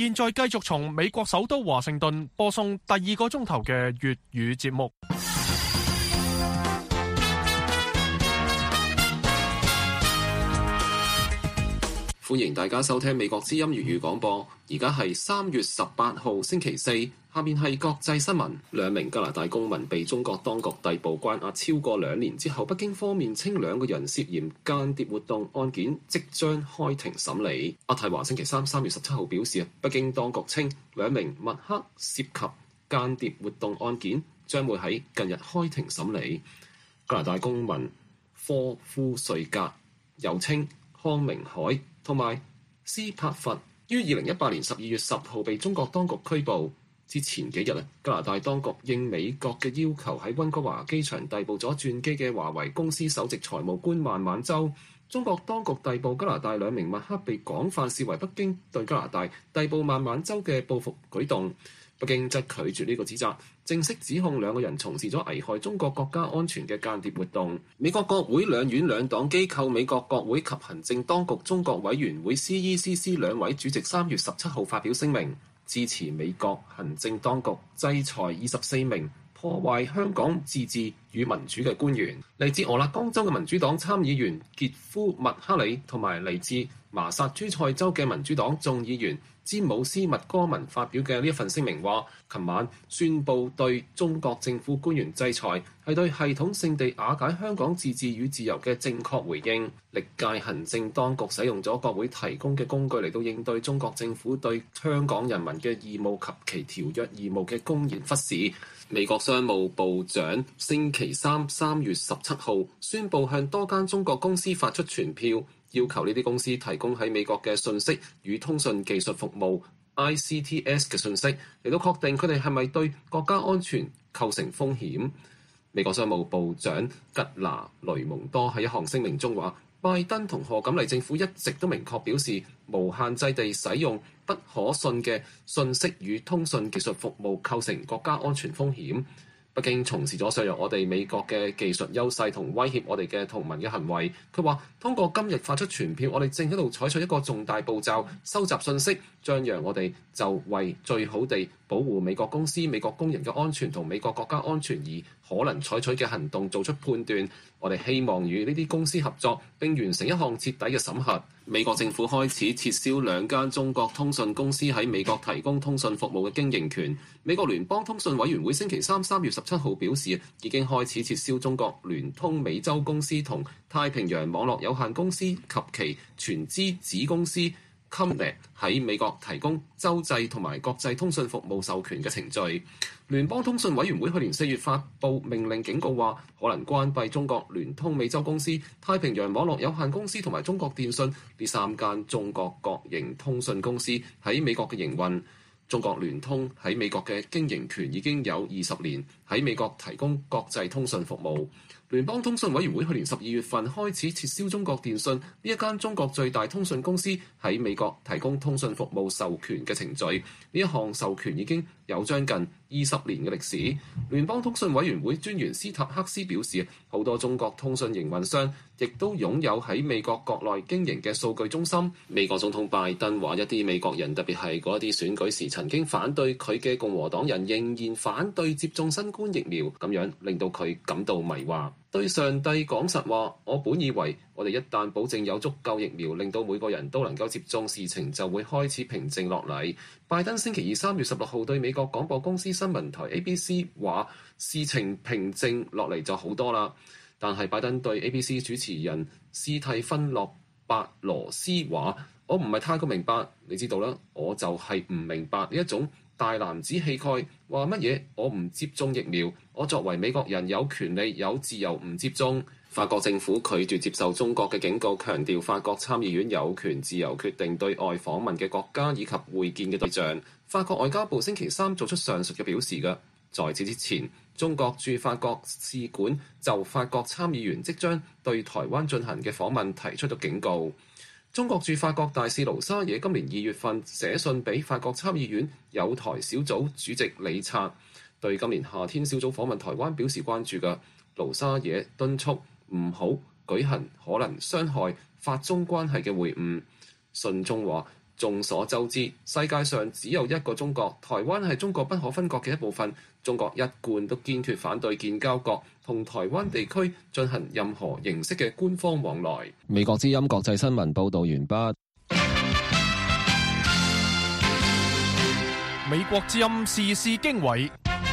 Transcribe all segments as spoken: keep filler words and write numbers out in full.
現在繼續從美國首都華盛頓播送第二個鐘頭嘅粵語節目。 歡迎大家收聽美國之音粵語廣播。而家係三月十八號星期四，下面係國際新聞。兩名加拿大公民被中國當局逮捕關押超過兩年之後，北京方面稱兩個人涉嫌間諜活動案件即將開庭審理。渥太華星期三三月十七號表示，北京當局稱兩名密克涉及間諜活動案件將會喺近日開庭審理。加拿大公民科夫瑞格又稱康明凱同埋斯帕佛於二零一八年十二月十號被中國當局拘捕。之前幾日啊，加拿大當局應美國嘅要求喺溫哥華機場逮捕咗轉機嘅華為公司首席財務官孟晚舟。中國當局逮捕加拿大兩名密克被廣泛視為北京對加拿大逮捕孟晚舟嘅報復舉動。北京則拒絕呢個指責，正式指控兩個人從事咗危害中國國家安全嘅間諜活動。美國國會兩院兩黨機構美國國會及行政當局中國委員會 C E C C 兩位主席三月十七號發表聲明，支持美國行政當局制裁二十四名破壞香港自治與民主嘅官員。嚟自俄勒岡州嘅民主黨參議員傑夫麥克里同埋嚟自麻薩諸塞州嘅民主黨眾議員詹姆斯麥哥文發表嘅呢一份聲明話，琴晚宣布對中國政府官員制裁，係對系統性地瓦解香港自治與自由嘅正確回應。歷屆行政當局使用咗國會提供嘅工具嚟到應對中國政府對香港人民嘅義務及其條約義務嘅公然忽視。美國商務部長星期三三月十七號宣布向多間中國公司發出傳票，要求呢啲公司提供喺美國嘅信息與通訊技術服務 I C T S 嘅信息，嚟到確定佢哋係咪對國家安全構成風險。美國商務部長吉拿雷蒙多喺一項聲明中話，拜登同賀錦麗政府一直都明確表示，無限制地使用不可信嘅信息與通訊技術服務構成國家安全風險。北京從事咗削弱我哋美國嘅技術優勢同威脅我哋嘅同盟嘅行為。佢話，通過今日發出傳票，我哋正喺度採取一個重大步驟，收集信息，將讓我哋就為最好地保護美國公司、美國工人嘅安全同美國國家安全而可能採取嘅行動做出判斷。我哋希望與呢啲公司合作，並完成一項徹底嘅審核。美國政府開始撤銷兩間中國通訊公司喺美國提供通訊服務嘅經營權。美國聯邦通訊委員會星期三三月十七號表示，已經開始撤銷中國聯通美洲公司同太平洋網絡有限公司及其全資子公司 Comnet 喺美國提供洲際同埋國際通訊服務授權嘅程序。聯邦通訊委員會去年四月發布命令，警告話可能關閉中國聯通美洲公司、太平洋網絡有限公司同埋中國電信呢三間中國國營通訊公司喺美國嘅營運。中國聯通喺美國嘅經營權已經有二十年，喺美國提供國際通訊服務。聯邦通訊委員會去年十二月份開始撤銷中國電信呢一間中國最大通訊公司喺美國提供通訊服務授權嘅程序。呢一項授權已經有將近二十年嘅歷史。聯邦通訊委員會專員斯塔克斯表示，好多中國通訊營運商亦都擁有喺美國國內經營嘅數據中心。美國總統拜登話，一啲美國人，特別係嗰啲選舉時曾經反對佢嘅共和黨人，仍然反對接種新冠疫苗，咁樣令到佢感到迷惑。對上帝講實話，我本以為我哋一旦保證有足夠疫苗，令到每個人都能夠接種，事情就會開始平靜落嚟。拜登星期二三月十六號對美國廣播公司新聞台 A B C 話，事情平靜落嚟就好多啦。但係拜登對 A B C 主持人斯蒂芬洛伯羅斯話，我唔係太過明白，你知道啦，我就係唔明白呢一種大男子氣概，話乜嘢我唔接種疫苗，我作為美國人有權利有自由唔接種。法國政府拒絕接受中國嘅警告，強調法國參議院有權自由決定對外訪問嘅國家以及會見嘅對象。法國外交部星期三做出上述嘅表示嘅。在此之前，中國駐法國使館就法國參議員即將對台灣進行嘅訪問提出咗警告。中國駐法國大使盧沙野今年二月份寫信俾法國參議院友台小組主席李察，對今年夏天小組訪問台灣表示關注嘅。盧沙野敦促唔好舉行可能傷害法中關係嘅會晤。信中話， 眾所周知，世界上只有一個中國，台灣係中國不可分割嘅一部分。中國一貫都堅決反對建交國同台灣地區進行任何形式嘅官方往來。 美國之音國際新聞報導完畢。 美國之音時事經緯。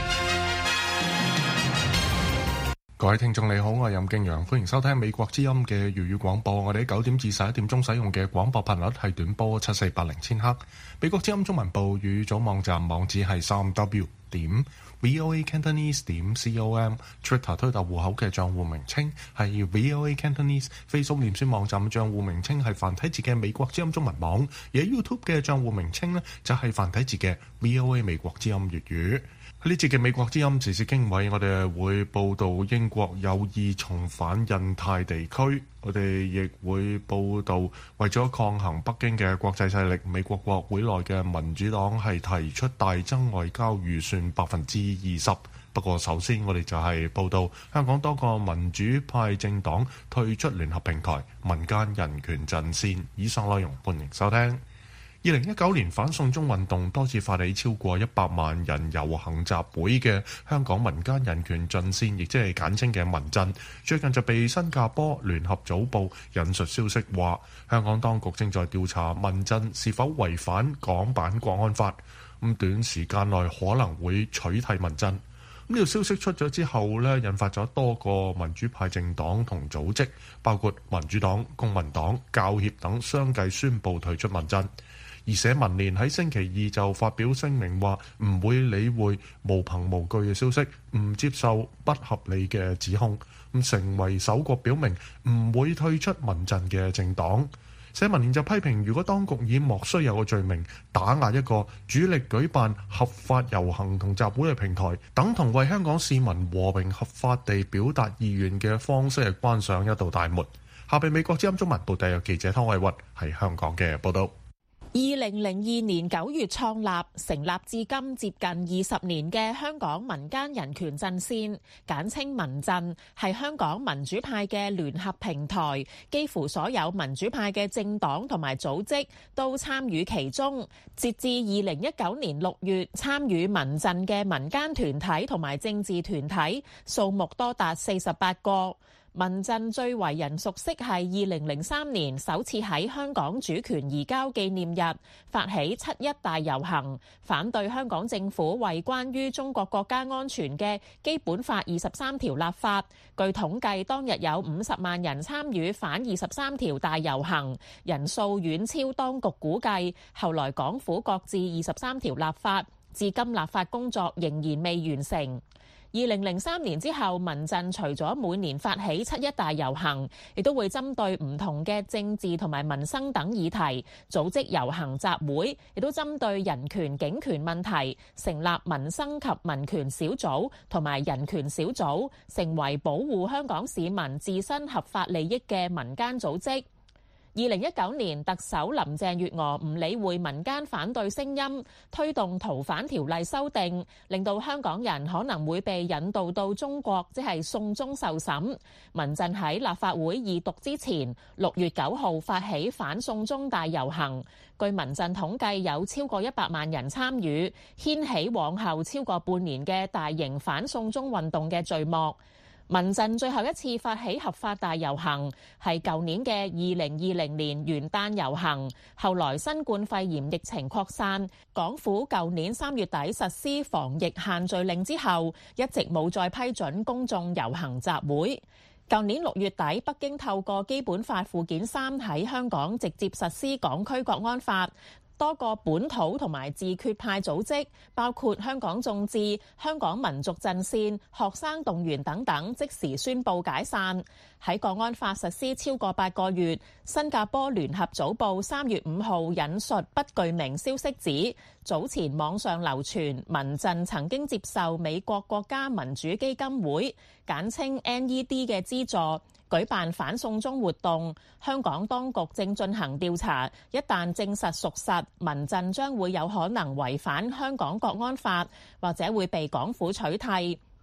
各位聽眾你好，我係任敬陽，歡迎收聽美國之音嘅粵語廣播。我哋喺九點至十一點鐘使用嘅廣播頻率係短波七四八零千赫。美國之音中文部粵語組網站網址係三 w 點 voa cantonese 點 com。Twitter 推特戶口嘅賬戶名稱係 voa cantonese。Facebook 臉書網站嘅賬戶名稱係繁體字嘅美國之音中文網，而喺 YouTube 嘅賬戶名稱呢，就係繁體字嘅 voa 美國之音粵語。喺呢節嘅美國之音時事經緯，我哋會報道英國有意重返印太地區，我哋亦會報道為咗抗衡北京嘅國際勢力，美國國會內嘅民主黨係提出大增外交預算百分之二十。不過首先我哋就係報道香港多個民主派政黨退出聯合平台民間人權陣線。以上內容歡迎收聽。二零一九年反送中運動多次發起超過一百萬人遊行集會嘅香港民間人權陣線，亦即係簡稱嘅民陣，最近就被新加坡聯合早報引述消息話，香港當局正在調查民陣是否違反港版國安法，咁短時間內可能會取締民陣。呢條消息出咗之後呢，引發咗多個民主派政黨同組織，包括民主黨、公民黨、教協等相繼宣布退出民陣。而社民連喺星期二就發表聲明話，唔會理會無憑無據嘅消息，唔接受不合理嘅指控，咁成為首個表明唔會退出民陣嘅政黨。社民連就批評，如果當局以莫須有嘅罪名打壓一個主力舉辦合法遊行同集會嘅平台，等同為香港市民和平合法地表達意願嘅方式，係關上一道大門。下邊美國之音中文部特約記者湯偉屈喺香港嘅報道。 二零零二年九月創立，成立至今接近二十年嘅香港民間人權陣線，簡稱民陣，係香港民主派嘅聯合平台，幾乎所有民主派嘅政黨同埋組織都參與其中。截至二零一九年六月，參與民陣嘅民間團體同埋政治團體數目多達四十八個。民陣最為人熟悉係二零零三年首次喺香港主權移交紀念日發起七一大遊行，反對香港政府為關於中國國家安全嘅基本法二十三條立法。據統計，當日有五十萬人參與反二十三條大遊行，人數遠超當局估計。後來港府擱置二十三條立法，至今立法工作仍然未完成。二零零三年之後，民陣除咗每年發起七一大遊行，亦都會針對唔同嘅政治同埋民生等議題組織遊行集會，亦都針對人權警權問題成立民生及民權小組同埋人權小組，成為保護香港市民自身合法利益嘅民間組織。二零一九年，特首林鄭月娥唔理會民間反對聲音，推動逃犯條例修訂，令到香港人可能會被引渡到中國，即係送中受審。民陣喺立法會二讀之前，六月九號發起反送中大遊行，據民陣統計有超過一百萬人參與，掀起往後超過半年嘅大型反送中運動嘅序幕。民陣最後一次發起合法大遊行係舊年嘅二零二零年元旦遊行，後來新冠肺炎疫情擴散，港府舊年三月底實施防疫限聚令之後，一直冇再批准公眾遊行集會。舊年六月底，北京透過基本法附件三喺香港直接實施港區國安法。多個本土同埋自決派組織，包括香港眾志、香港民族陣線、學生動員等等，即時宣布解散。喺國安法實施超過八個月，新加坡聯合早報三月五號引述不具名消息指，早前網上流傳民陣曾經接受美國國家民主基金會簡稱 N E D 嘅資助，舉辦反送中活動。香港當局正進行調查，一旦證實屬實，民陣將會有可能違反香港國安法，或者會被港府取締。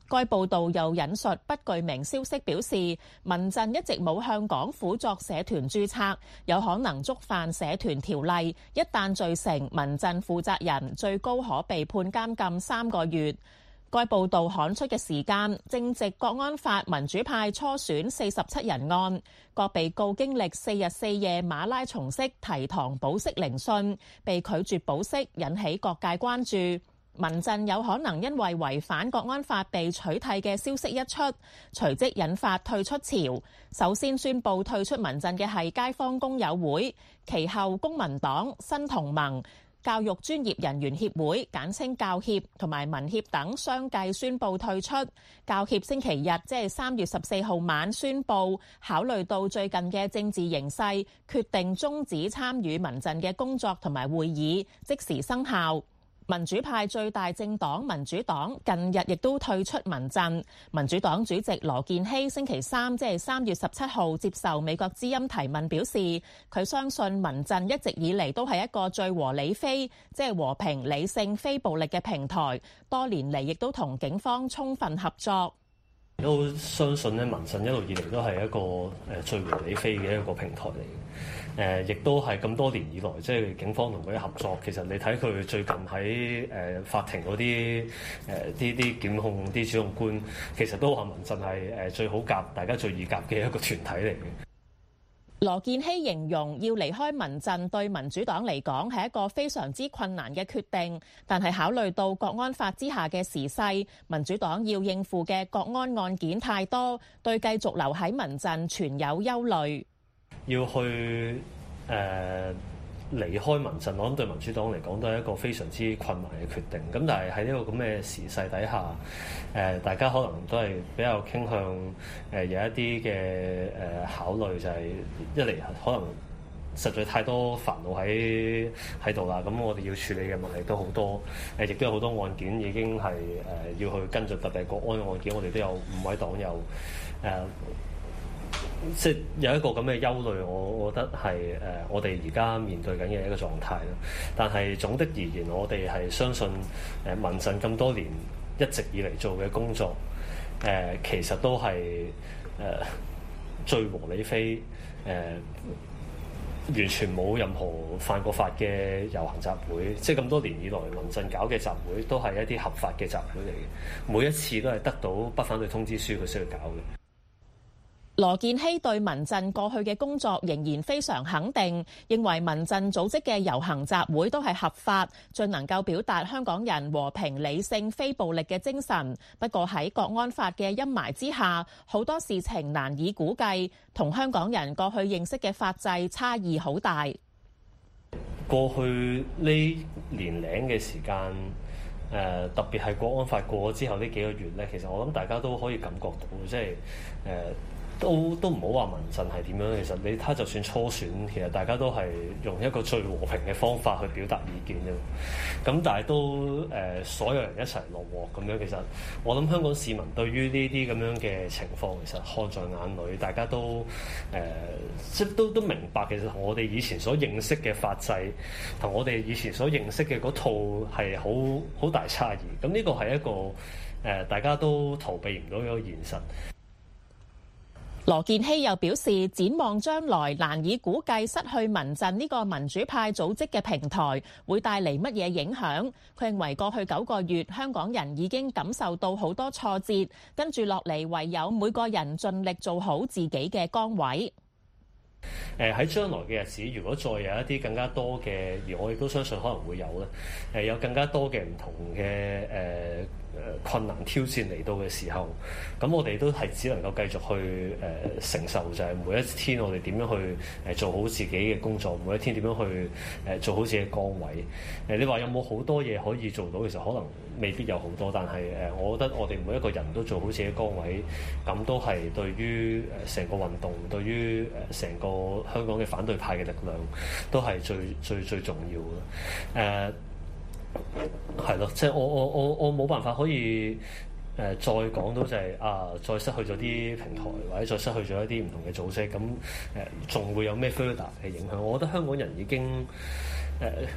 該報道又引述不具名消息表示，民陣一直冇向港府作社團註冊，有可能觸犯社團條例，一旦罪成，民陣負責人最高可被判監禁三個月。該報道刊出嘅時間正值國安法民主派初選四十七人案，各被告經歷四日四夜馬拉松式提堂保釋聆訊，被拒絕保釋，引起各界關注。民陣有可能因為違反國安法被取締嘅消息一出，隨即引發退出潮。首先宣布退出民陣嘅係街坊工友會，其後公民黨、新同盟、教育專業人員協會簡稱教協同埋民協等相繼宣布退出。教協星期日即係三月十四號晚宣布，考慮到最近嘅政治形勢，決定終止參與民陣嘅工作同埋會議，即時生效。民主派最大政黨民主黨近日亦都退出民陣。民主黨主席羅健熙星期三即係三月十七號接受美國之音提問表示，佢相信民陣一直以嚟都係一個最和理非，即係和平理性非暴力嘅平台，多年嚟亦都同警方充分合作。 都相信咧，民陣一路以嚟都係一個誒最和理非嘅一個平台嚟嘅，誒亦都係咁多年以來，即係警方同佢合作。其實你睇佢最近喺誒法庭嗰啲誒啲啲檢控啲主控官，其實都話民陣係誒最好夾，大家最易夾嘅一個團體嚟嘅。 羅健熙形容要離開民陣對民主黨嚟講係一個非常之困難嘅決定，但係考慮到國安法之下嘅時勢，民主黨要應付嘅國安案件太多，對繼續留喺民陣存有憂慮。 要去誒、呃離開民陣，我諗對民主黨嚟講都係一個非常之困難嘅決定。咁但係喺呢個咁嘅時勢底下，誒、呃、大家可能都係比較傾向誒、呃、有一啲嘅誒考慮，就係一嚟可能實在太多煩惱喺喺度啦。咁我哋要處理嘅問題都好多，誒、呃、亦都有好多案件已經係誒、呃、要去跟進，特別係國安案件，我哋都有五位黨友誒。呃即係有一個咁嘅憂慮，我我覺得係誒、呃，我哋而家面對緊嘅一個狀態啦。但係總的而言，我哋係相信誒、呃、民陣咁多年一直以嚟做嘅工作，誒、呃、其實都係誒、呃、最和理非，誒、呃、完全冇任何犯過法嘅遊行集會。即係咁多年以來，民陣搞嘅集會都係一啲合法嘅集會嚟嘅，每一次都係得到不反對通知書佢先去搞嘅。 羅健熙對民陣過去嘅工作仍然非常肯定，認為民陣組織嘅遊行集會都係合法，最能夠表達香港人和平理性非暴力嘅精神。不過喺國安法嘅陰霾之下，好多事情難以估計，同香港人過去認識嘅法制差異好大。 過去呢年零嘅時間，誒、呃、特別係國安法過咗之後呢幾個月咧，其實我諗大家都可以感覺到，即係誒。呃都都唔好話民陣係點樣，其實你睇就算初選，其實大家都係用一個最和平嘅方法去表達意見啫。咁但係都誒、呃、所有人一齊落鑊咁樣，其實我諗香港市民對於呢啲咁樣嘅情況，其實看在眼裏，大家都誒、呃、即都都明白，其實我哋以前所認識嘅法制同我哋以前所認識嘅嗰套係好好大差異。咁呢個係一個誒、呃、大家都逃避唔到嘅現實。 羅健熙又表示，展望將來難以估計失去民陣呢個民主派組織嘅平台會帶嚟乜嘢影響。佢認為過去九個月香港人已經感受到好多挫折，跟住落嚟唯有每個人盡力做好自己嘅崗位。 誒喺將來嘅日子，如果再有一啲更加多嘅，而我亦都相信可能會有咧，誒有更加多嘅唔同嘅誒誒困難挑戰嚟到嘅時候，咁我哋都係只能夠繼續去誒、呃、承受，就係每一天我哋點樣去誒做好自己嘅工作，每一天點樣去誒做好自己嘅崗位。誒你話有冇好多嘢可以做到？其實可能未必有好多，但係誒，我覺得我哋每一個人都做好自己嘅崗位，咁都係對於誒成個運動，對於誒成個香港嘅反對派嘅力量，都係最最最重要嘅。誒係咯，即係我我我我冇辦法可以誒、呃、再講到就係、是、啊，再失去咗啲平台，或者再失去咗一啲唔同嘅組織，咁誒仲會有咩 further 嘅影響？我覺得香港人已經誒、呃、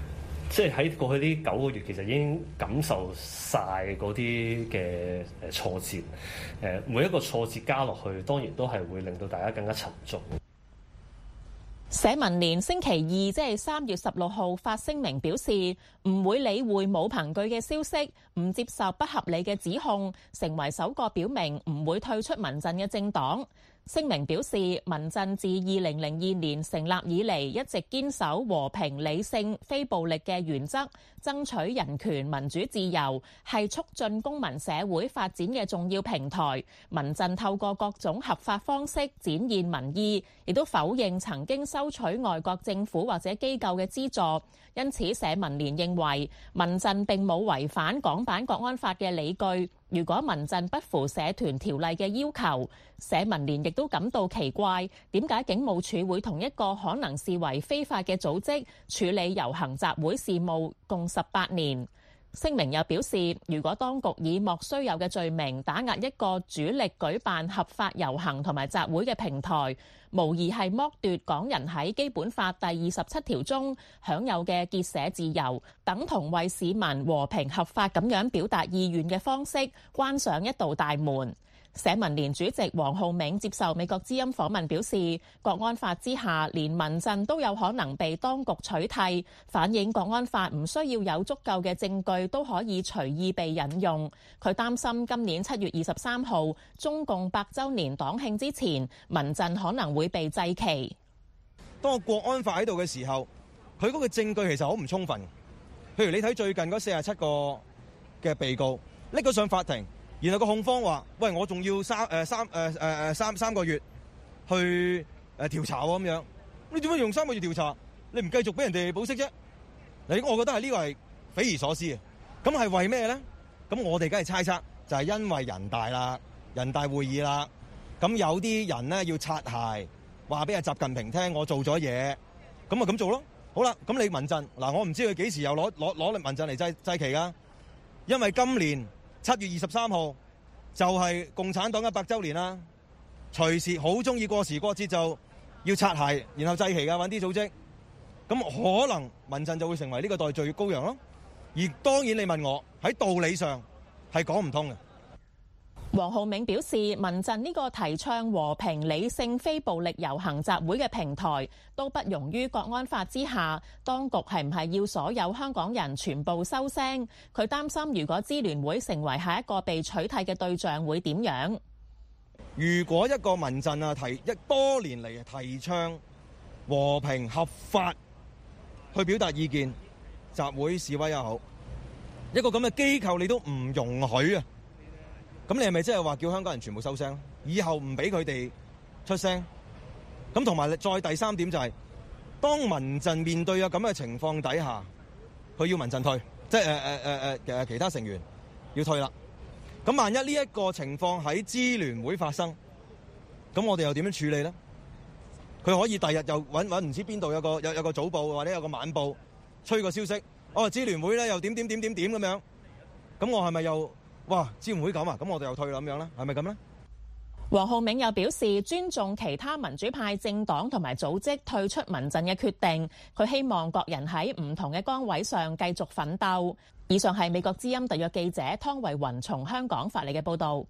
即係喺過去呢九個月，其實已經感受晒嗰啲嘅誒挫折。誒每一個挫折加落去，當然都係會令到大家更加沉重。 社民連星期二即係三月十六號發聲明表示，唔會理會冇憑據嘅消息，唔接受不合理嘅指控，成為首個表明唔會退出民陣嘅政黨。聲明表示，民陣自二零零二年成立以嚟，一直堅守和平、理性、非暴力嘅原則，爭取人權、民主、自由，係促進公民社會發展嘅重要平台。民陣透過各種合法方式展現民意，亦都否認曾經收取外國政府或者機構嘅資助。因此，社民連認為民陣並冇違反港版國安法嘅理據。如果民陣不符社團條例嘅要求，社民連亦都感到奇怪，點解警務處會同一個可能視為非法嘅組織處理遊行集會事務共十八年？聲明又表示，如果當局以莫須有嘅罪名打壓一個主力舉辦合法遊行同埋集會嘅平台，無疑係剝奪港人喺基本法第二十七條中享有嘅結社自由，等同為市民和平合法咁樣表達意願嘅方式關上一道大門。社民連主席黃浩銘接受美國之音訪問表示，國安法之下，連民陣都有可能被當局取締，反映國安法唔需要有足夠嘅證據都可以隨意被引用。佢擔心今年七月二十三號中共百週年黨慶之前，民陣可能會被祭旗。 當個國安法喺度嘅時候，佢嗰個證據其實好唔充分。譬如你睇最近嗰四十七個嘅被告拎咗上法庭。然後個控方話：喂，我仲要三誒三誒誒誒三三個月去誒調查喎咁樣。你點解用三個月調查？你唔繼續俾人哋保釋啫？你我覺得係呢個係匪夷所思嘅。咁係為咩咧？咁我哋梗係猜測，就係因為人大啦，人大會議啦。咁有啲人咧要擦鞋，話俾阿習近平聽，我做咗嘢，咁咪咁做咯。好啦，咁你民陣嗱，我唔知佢幾時又攞攞攞民陣嚟祭祭旗㗎，因為今年七月二十三號就係共產黨嘅百週年啦，隨時好中意過時過節就要擦鞋，然後祭旗㗎，揾啲組織，咁可能民陣就會成為呢個代罪羔羊咯。而當然你問我喺道理上係講唔通嘅。 黃浩銘表示，民陣呢個提倡和平、理性、非暴力遊行集會嘅平台，都不容於國安法之下。當局係唔係要所有香港人全部收聲？佢擔心，如果支聯會成為下一個被取締嘅對象，會點樣？ 如果一個民陣啊提一多年嚟提倡和平合法去表達意見、集會示威又好，一個咁嘅機構你都唔容許啊！咁你係咪即係話叫香港人全部收聲？以後唔俾佢哋出聲？咁同埋再第三點就係、是，當民陣面對有咁嘅情況底下，佢要民陣退，即係誒誒誒誒其他成員要退啦。咁萬一呢一個情況喺支聯會發生，咁我哋又點樣處理咧？佢可以第日又揾揾唔知邊度有個有有個早報或者有個晚報吹個消息，哦支聯會咧又點點點點點咁樣，咁我係咪又？哇！支聯會咁啊，咁我哋又退啦咁樣咧，係咪咁咧？ 黃浩銘又表示尊重其他民主派政黨同埋組織退出民陣嘅決定，佢希望各人喺唔同嘅崗位上繼續奮鬥。以上係美國之音特約記者湯慧雲從香港發嚟嘅報導。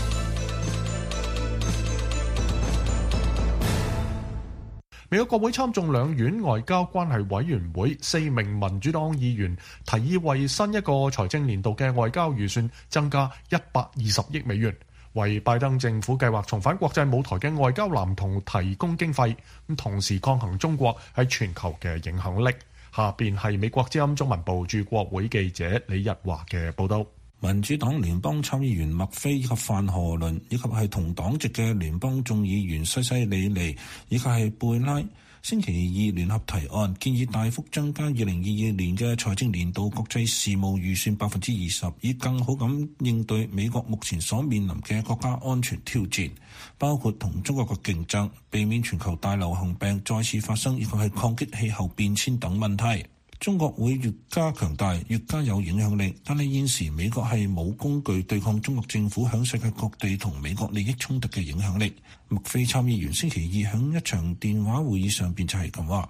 美國國會參眾兩院外交關係委員會四名民主黨議員提議為新一個財政年度嘅外交預算增加一百二十億美元，為拜登政府計劃重返國際舞台嘅外交藍圖提供經費，咁同時抗衡中國喺全球嘅影響力。下邊係美國之音中文部駐國會記者李日華嘅報道。 民主黨聯邦參議員麥菲以及范荷倫，以及係同黨籍嘅聯邦眾議員西西里尼以及係貝拉，星期二聯合提案，建議大幅增加二零二二年嘅財政年度國際事務預算百分之二十，以更好咁應對美國目前所面臨嘅國家安全挑戰，包括同中國嘅競爭、避免全球大流行病再次發生，以及係抗擊氣候變遷等問題。中國會越加強大，越加有影響力，但係現時美國係冇工具對抗中國政府響世界各地同美國利益衝突嘅影響力。麥菲參議員星期二響一場電話會議上邊就係咁話，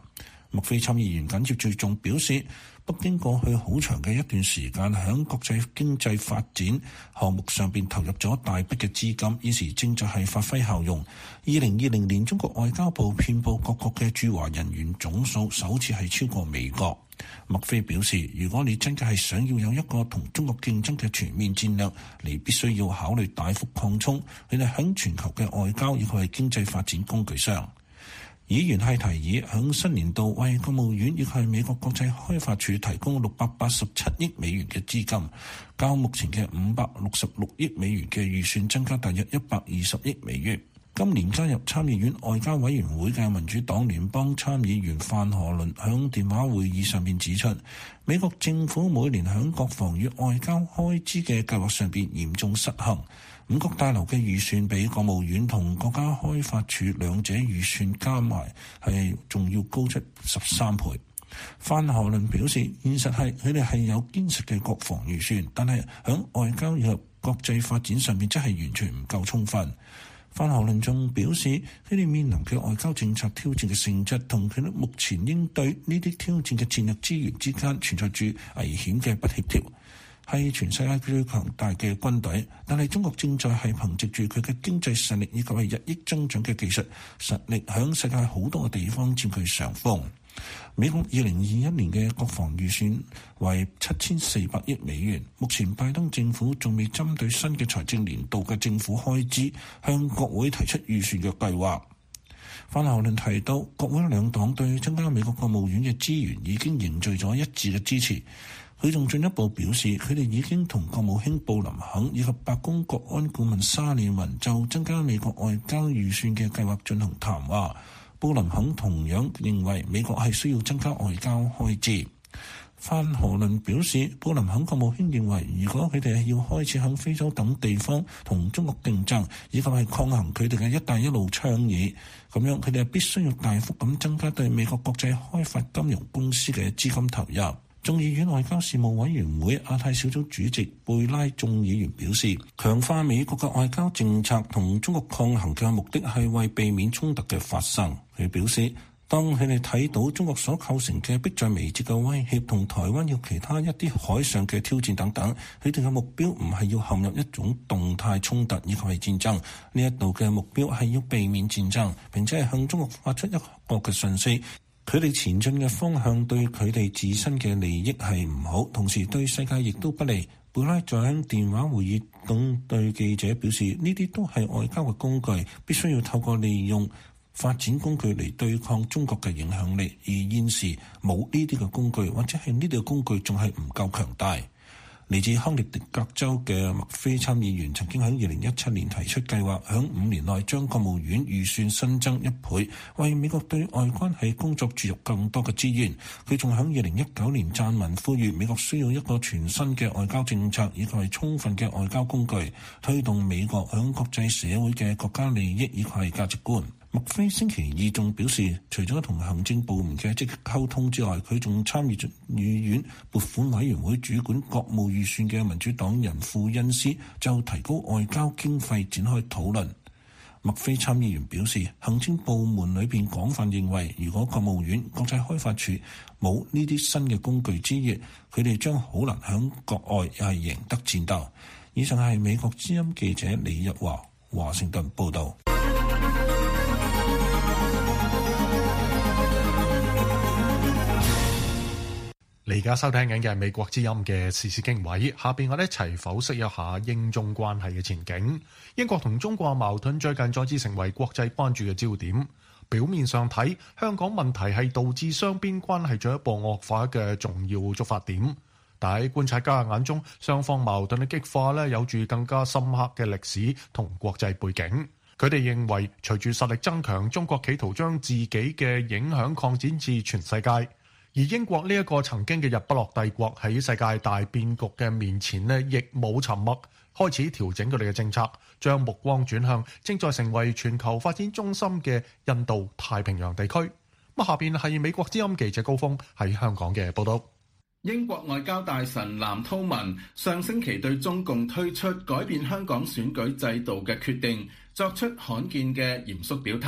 麥菲參議員緊接住仲表示，北京過去好長嘅一段時間喺國際經濟發展項目上邊投入咗大筆嘅資金，現時正在係發揮效用。二零二零年中國外交部遍佈各國嘅駐華人員總數首次係超過美國。麥菲表示，如果你真嘅係想要有一個同中國競爭嘅全面戰略，你必須要考慮大幅擴充佢哋喺全球嘅外交以及係經濟發展工具上。議員係提議響新年度為國務院以及係美國國際開發署提供六百八十七億美元嘅資金，較目前嘅五百六十六億美元嘅預算增加大約一百二十億美元。今年加入參議院外交委員會嘅民主黨聯邦參議員范荷倫響電話會議上面指出，美國政府每年響國防與外交開支嘅計劃上邊嚴重失衡。五角大樓嘅預算比國務院同國家開發署兩者預算加埋係仲要高出十三倍。范荷倫表示，現實係佢哋係有堅實嘅國防預算，但係響外交以及國際發展上面真係完全唔夠充分。范荷倫仲表示，佢哋面臨嘅外交政策挑戰嘅性質同佢哋目前應對呢啲挑戰嘅戰略資源之間存在住危險嘅不協調。係全世界最強大嘅軍隊，但係中國正在係憑藉住佢嘅經濟實力以及係日益增長嘅技術實力，響世界好多嘅地方佔據上風。美國二零二一年嘅國防預算為七千四百億美元，目前拜登政府仲未針對新嘅財政年度嘅政府開支向國會提出預算嘅計劃。范荷倫提到，國會兩黨對增加美國國務院嘅資源已經凝聚咗一致嘅支持。佢仲進一步表示，佢哋已經同國務卿布林肯以及白宮國安顧問沙利文就增加美國外交預算嘅計劃進行談話。布林肯同樣認為美國係需要增加外交開支。范荷倫表示，布林肯國務卿認為，如果佢哋係要開始喺非洲等地方同中國競爭，以及係抗衡佢哋嘅一帶一路倡議，咁樣佢哋係必須要大幅咁增加對美國國際開發金融公司嘅資金投入。眾議院外交事務委員會亞太小組主席貝拉眾議員表示，強化美國嘅外交政策同中國抗衡嘅目的係為避免衝突嘅發生。佢表示，當佢哋睇到中國所構成嘅迫在眉睫嘅威脅同台灣有其他一啲海上嘅挑戰等等，佢哋嘅目標唔係要陷入一種動態衝突以及係戰爭，呢一度嘅目標係要避免戰爭，並且係向中國發出一個嘅訊息。佢哋前進嘅方向對佢哋自身嘅利益係唔好，同時對世界亦都不利。貝拉在喺電話會議中對記者表示，呢啲都係外交嘅工具，必須要透過利用發展工具嚟對抗中國嘅影響力，而現時冇呢啲嘅工具，或者係呢啲嘅工具仲係唔夠強大。嚟自康涅狄格州嘅麥菲參議員曾經喺二零一七年提出計劃，喺五年內將國務院預算新增一倍，為美國對外關係工作注入更多嘅資源。佢仲喺二零一九年撰文呼籲美國需要一個全新嘅外交政策，以及係充分嘅外交工具，推動美國喺國際社會嘅國家利益以及係價值觀。麥菲星期二仲表示，除咗同行政部門嘅積極溝通之外，佢仲參與眾議院撥款委員會主管國務預算嘅民主黨人庫恩斯就提高外交經費展開討論。麥菲參議員表示，行政部門裏邊廣泛認為，如果國務院、國際開發署冇呢啲新嘅工具之餘，佢哋將好難響國外又係贏得戰鬥。以上係美國之音記者李日華華盛頓報道。 你而家收聽緊嘅係美國之音嘅時事經緯，下邊我哋一齊剖析一下英中關係嘅前景。英國同中國矛盾最近再次成為國際關注嘅焦點。表面上睇，香港問題係導致雙邊關係進一步惡化嘅重要觸發點，但喺觀察家眼中，雙方矛盾嘅激化咧有住更加深刻嘅歷史同國際背景。佢哋認為，隨住實力增強，中國企圖將自己嘅影響擴展至全世界。而英國呢一個曾經嘅日不落帝國喺世界大變局嘅面前呢，亦冇沉默，開始調整佢哋嘅政策，將目光轉向正在成為全球發展中心嘅印度太平洋地區。咁下邊係美國之音記者高峰喺香港嘅報道。 英國外交大臣藍韜文上星期對中共推出改變香港選舉制度嘅決定作出罕見嘅嚴肅表態，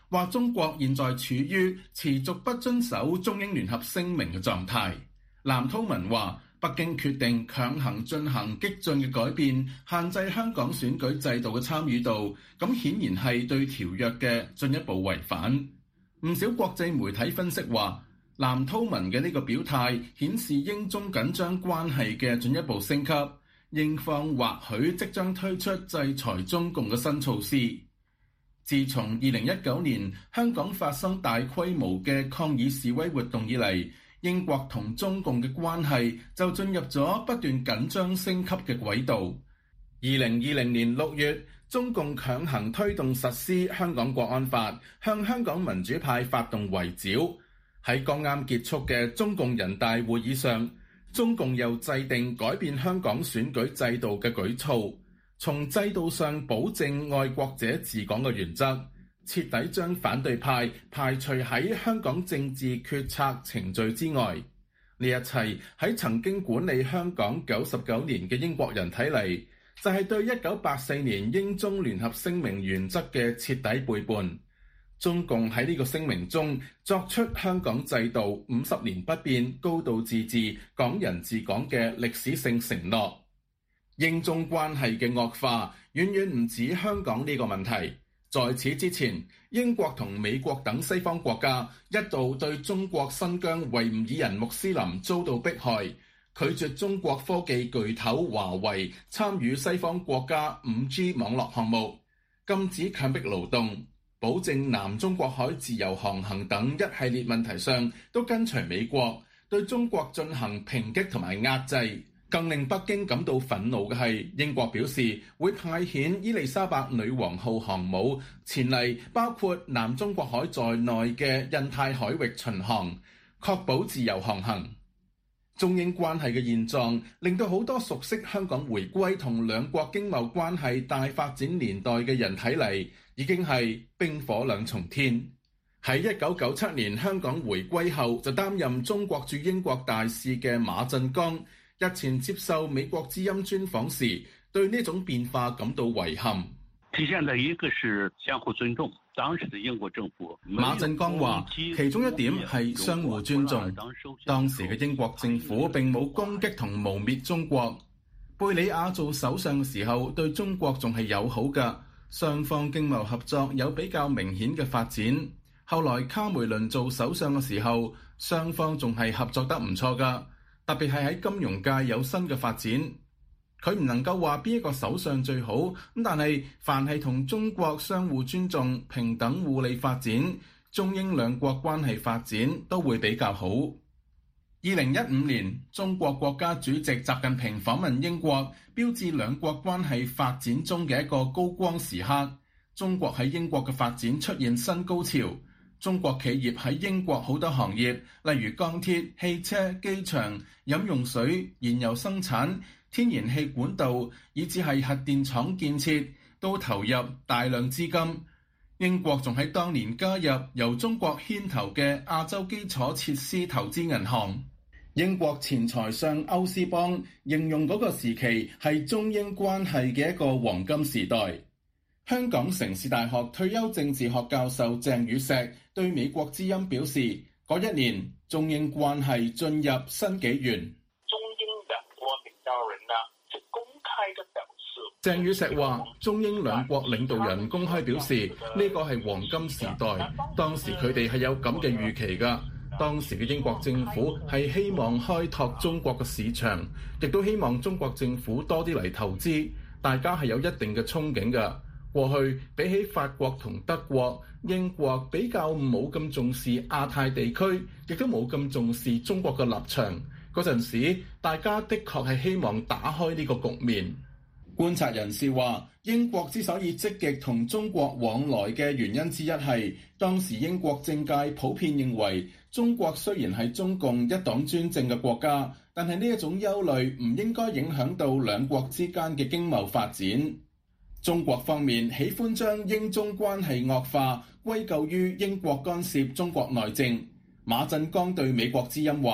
話中國現在處於持續不遵守中英聯合聲明嘅狀態。藍韜文話，北京決定強行進行激進嘅改變，限制香港選舉制度嘅參與度，咁顯然係對條約嘅進一步違反。唔少國際媒體分析話，藍韜文嘅呢個表態顯示英中緊張關係嘅進一步升級，英方或許即將推出制裁中共嘅新措施。自從二零一九年香港發生大規模嘅抗議示威活動以嚟，英國同中共嘅關係就進入咗不斷緊張升級嘅軌道。二零二零年六月，中共強行推動實施香港國安法，向香港民主派發動圍剿。喺剛啱結束嘅中共人大會議上，中共又制定改變香港選舉制度嘅舉措，從制度上保證愛國者治港嘅原則，徹底將反對派排除喺香港政治決策程序之外。呢一切喺曾經管理香港九十九年嘅英國人睇嚟，就係對一九八四年英中聯合聲明原則嘅徹底背叛。中共喺呢個聲明中作出香港制度五十年不變、高度自治、港人治港嘅歷史性承諾。英中關係嘅惡化遠遠唔止香港呢個問題。在此之前，英國同美國等西方國家一度對中國新疆維吾爾人穆斯林遭到迫害，拒絕中國科技巨頭華為參與西方國家 五 G 網絡項目，禁止強迫勞動，保證南中國海自由航行等一系列問題上都跟隨美國，對中國進行抨擊同埋壓制。更令北京感到憤怒嘅係，英國表示會派遣伊麗莎白女王號航母前嚟，包括南中國海在內嘅印太海域巡航，確保自由航行。中英關係嘅現狀令到好多熟悉香港回歸同兩國經貿關係大發展年代嘅人睇嚟，已經係冰火兩重天。喺一九九七年香港回歸後，就擔任中國駐英國大使嘅馬振剛，日前接受美國之音專訪時，對呢種變化感到遺憾。 體現的一個是相互尊重，當時的英國政府。 馬振剛話，其中一點係相互尊重。當時嘅英國政府並冇攻擊同誣衊中國。貝理雅做首相嘅時候，對中國仲係友好㗎，雙方經貿合作有比較明顯嘅發展。後來卡梅倫做首相嘅時候，雙方仲係合作得唔錯㗎。特別係喺金融界有新嘅發展，佢唔能夠話邊一個首相最好，咁但係凡係同中國相互尊重、平等互利發展，中英兩國關係發展都會比較好。二零一五年，中國國家主席習近平訪問英國，標誌兩國關係發展中嘅一個高光時刻。中國喺英國嘅發展出現新高潮。中國企業喺英國好多行業，例如鋼鐵、汽車、機場、飲用水、燃油生產、天然氣管道，以至係核電廠建設，都投入大量資金。英國仲喺當年加入由中國牽頭嘅亞洲基礎設施投資銀行。英國前財相歐斯邦形容嗰個時期係中英關係嘅一個黃金時代。香港城市大學退休政治學教授鄭宇碩對美國之音表示，嗰一年中英關係進入新紀元。 中英兩國領導人呢就公開的表示， 鄭宇碩話，中英兩國領導人公開表示呢個係黃金時代，當時佢哋係有咁嘅預期㗎。當時嘅英國政府係希望開拓中國嘅市場，亦都希望中國政府多啲嚟投資，大家係有一定嘅憧憬㗎。過去比起法國同德國、英國比較冇咁重視亞太地區，亦都冇咁重視中國嘅立場。嗰陣時，大家的確係希望打開呢個局面。觀察人士話，英國之所以積極同中國往來嘅原因之一係，當時英國政界普遍認為，中國雖然係中共一黨專政嘅國家，但係呢一種憂慮唔應該影響到兩國之間嘅經貿發展。中國方面喜歡將英中關係惡化歸咎於英國干涉中國內政。馬振剛對美國之音話：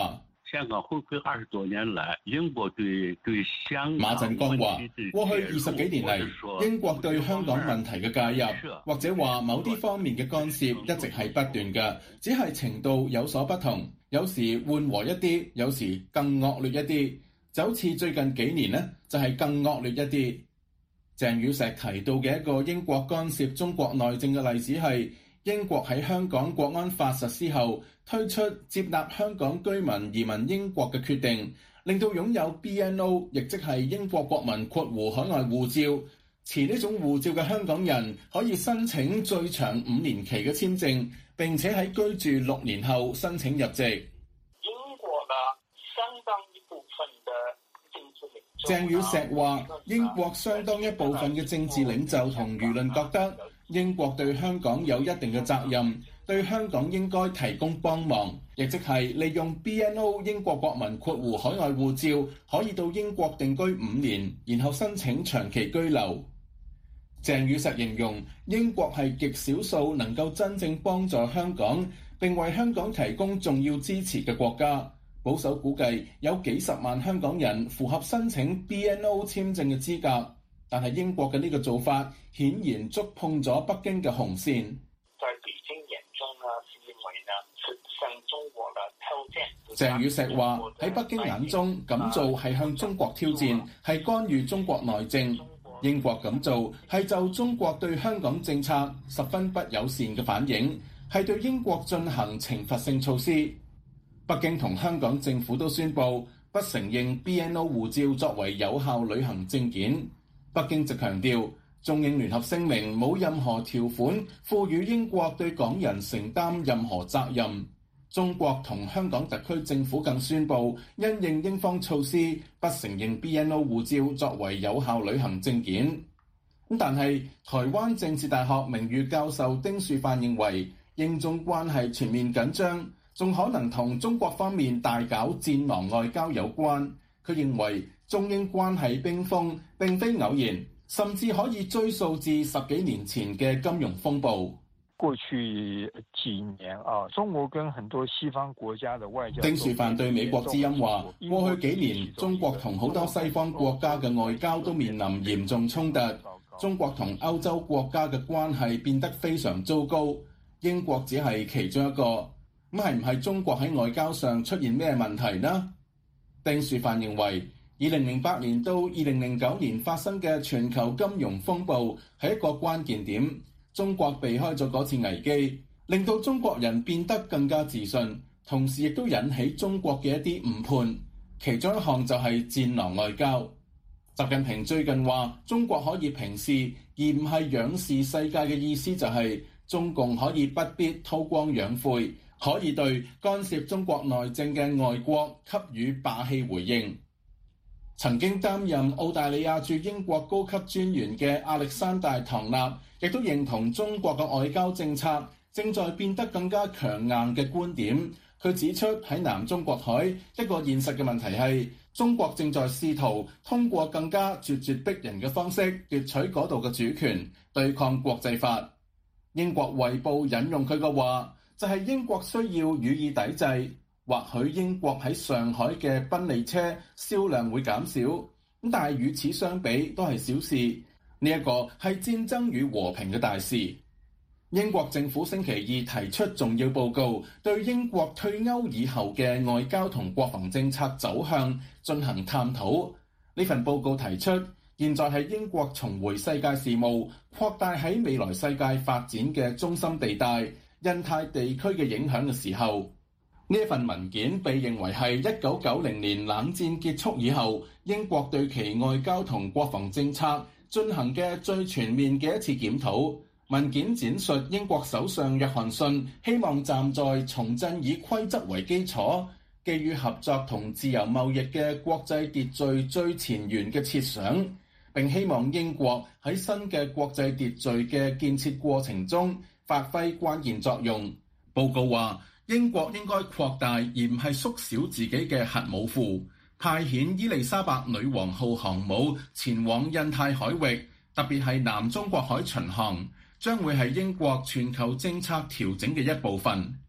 香港回歸二十多年來，英國對對香港馬振剛話：過去二十幾年嚟，英國對香港問題嘅介入，或者話某啲方面嘅干涉，一直係不斷嘅，只係程度有所不同，有時緩和一啲，有時更惡劣一啲。就好似最近幾年呢，就係更惡劣一啲。鄭宇碩提到嘅一個英國干涉中國內政嘅例子係，英國喺香港國安法實施後推出接納香港居民移民英國嘅決定，令到擁有 B N O 亦即係英國國民括弧海外護照持呢種護照嘅香港人可以申請最長五年期嘅簽證，並且喺居住六年後申請入籍。 英國呢相當一部分嘅政治領袖， 鄭宇碩話：英國相當一部分嘅政治領袖同輿論覺得英國對香港有一定嘅責任，對香港應該提供幫忙，亦即係利用 B N O 英國國民括弧海外護照可以到英國定居五年，然後申請長期居留。鄭宇碩形容英國係極少數能夠真正幫助香港並為香港提供重要支持嘅國家。保守估計有幾十萬香港人符合申請 B N O 簽證嘅資格，但係英國嘅呢個做法顯然觸碰咗北京嘅紅線。 在北京眼中呢，是因為呢是向中國的挑戰。 鄭宇碩話：喺北京眼中，咁做係向中國挑戰，係干預中國內政。英國咁做係就中國對香港政策十分不友善嘅反應，係對英國進行懲罰性措施。北京同香港政府都宣布不承認 B N O 護照作為有效旅行證件。北京就強調，中英聯合聲明冇任何條款賦予英國對港人承擔任何責任。中國同香港特區政府更宣布，因應英方措施，不承認 B N O 護照作為有效旅行證件。咁但係，台灣政治大學名譽教授丁樹範認為，英中關係全面緊張，仲可能同中國方面大搞戰狼外交有關。佢認為，中英關係冰封並非偶然，甚至可以追溯至十幾年前嘅金融風暴。 過去幾年啊，中國跟很多西方國家的外交。 丁樹範對美國之音話：過去幾年，中國同好多西方國家嘅外交都面臨嚴重衝突，中國同歐洲國家嘅關係變得非常糟糕。英國只係其中一個，咁係唔係中國喺外交上出現咩問題呢？丁樹範認為，二零零八年到二零零九年發生嘅全球金融風暴係一個關鍵點。中國避開咗嗰次危機，令到中國人變得更加自信，同時亦都引起中國嘅一啲誤判。其中一項就係戰狼外交。習近平最近話，中國可以平視而唔係仰視世界嘅意思就係，中共可以不必韜光養晦，可以對干涉中國內政嘅外國給予霸氣回應。曾經擔任澳大利亞駐英國高級專員嘅亞歷山大·唐納亦都認同中國嘅外交政策正在變得更加強硬嘅觀點。佢指出，喺南中國海一個現實嘅問題係，中國正在試圖通過更加咄咄逼人嘅方式奪取嗰度嘅主權，對抗國際法。英國衛報引用佢嘅話，就係英國需要予以抵制。或許英國喺上海嘅賓利車銷量會減少，咁但係與此相比都係小事。呢一個係戰爭與和平嘅大事。英國政府星期二提出重要報告，對英國退歐以後嘅外交同國防政策走向進行探討。呢份報告提出，現在係英國重回世界事務、擴大喺未來世界發展嘅中心地帶、印太地區嘅影響嘅時候。呢一份文件被認為係一九九零年冷戰結束以後，英國對其外交同國防政策進行嘅最全面嘅一次檢討。文件闡述英國首相約翰遜希望站在重振以規則為基礎、基於合作同自由貿易嘅國際秩序最前沿嘅設想，並希望英國喺新嘅國際秩序嘅建設過程中發揮關鍵作用。報告話，英國應該擴大而唔係縮小自己嘅核武庫，派遣伊麗莎白女王號航母前往印太海域，特別係南中國海巡航，將會係英國全球政策調整嘅一部分。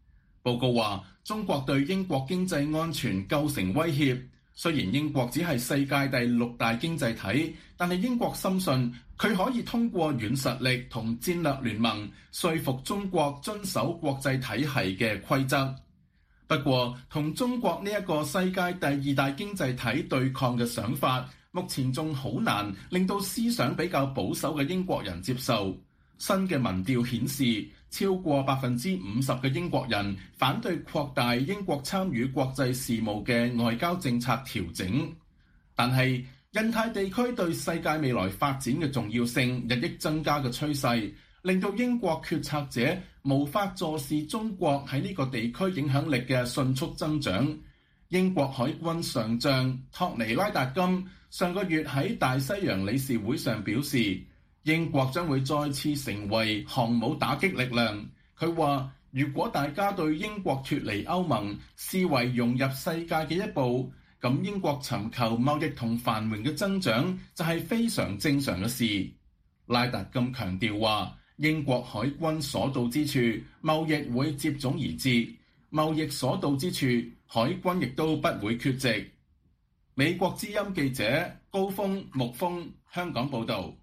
報告話，中國對英國經濟安全構成威脅。雖然英國只係世界第六大經濟體，但係英國深信佢可以通過軟實力同戰略聯盟說服中國遵守國際體系嘅規則。不過，同中國呢一個世界第二大經濟體對抗嘅想法，目前仲好難令到思想比較保守嘅英國人接受。新嘅民調顯示，超過百分之五十嘅英國人反對擴大英國參與國際事務嘅外交政策調整。但係，印太地區對世界未來發展嘅重要性日益增加嘅趨勢，令到英國決策者無法坐視中國喺呢個地區影響力嘅迅速增長。英國海軍上將托尼拉達金上個月喺大西洋理事會上表示，英國將會再次成為航母打擊力量。佢話，如果大家對英國脫離歐盟視為融入世界嘅一步，咁英國尋求貿易同繁榮嘅增長就係非常正常嘅事。拉達金強調話，英國海軍所到之處，貿易會接踵而至；貿易所到之處，海軍亦都不會缺席。美國之音記者高峰木峰香港報導。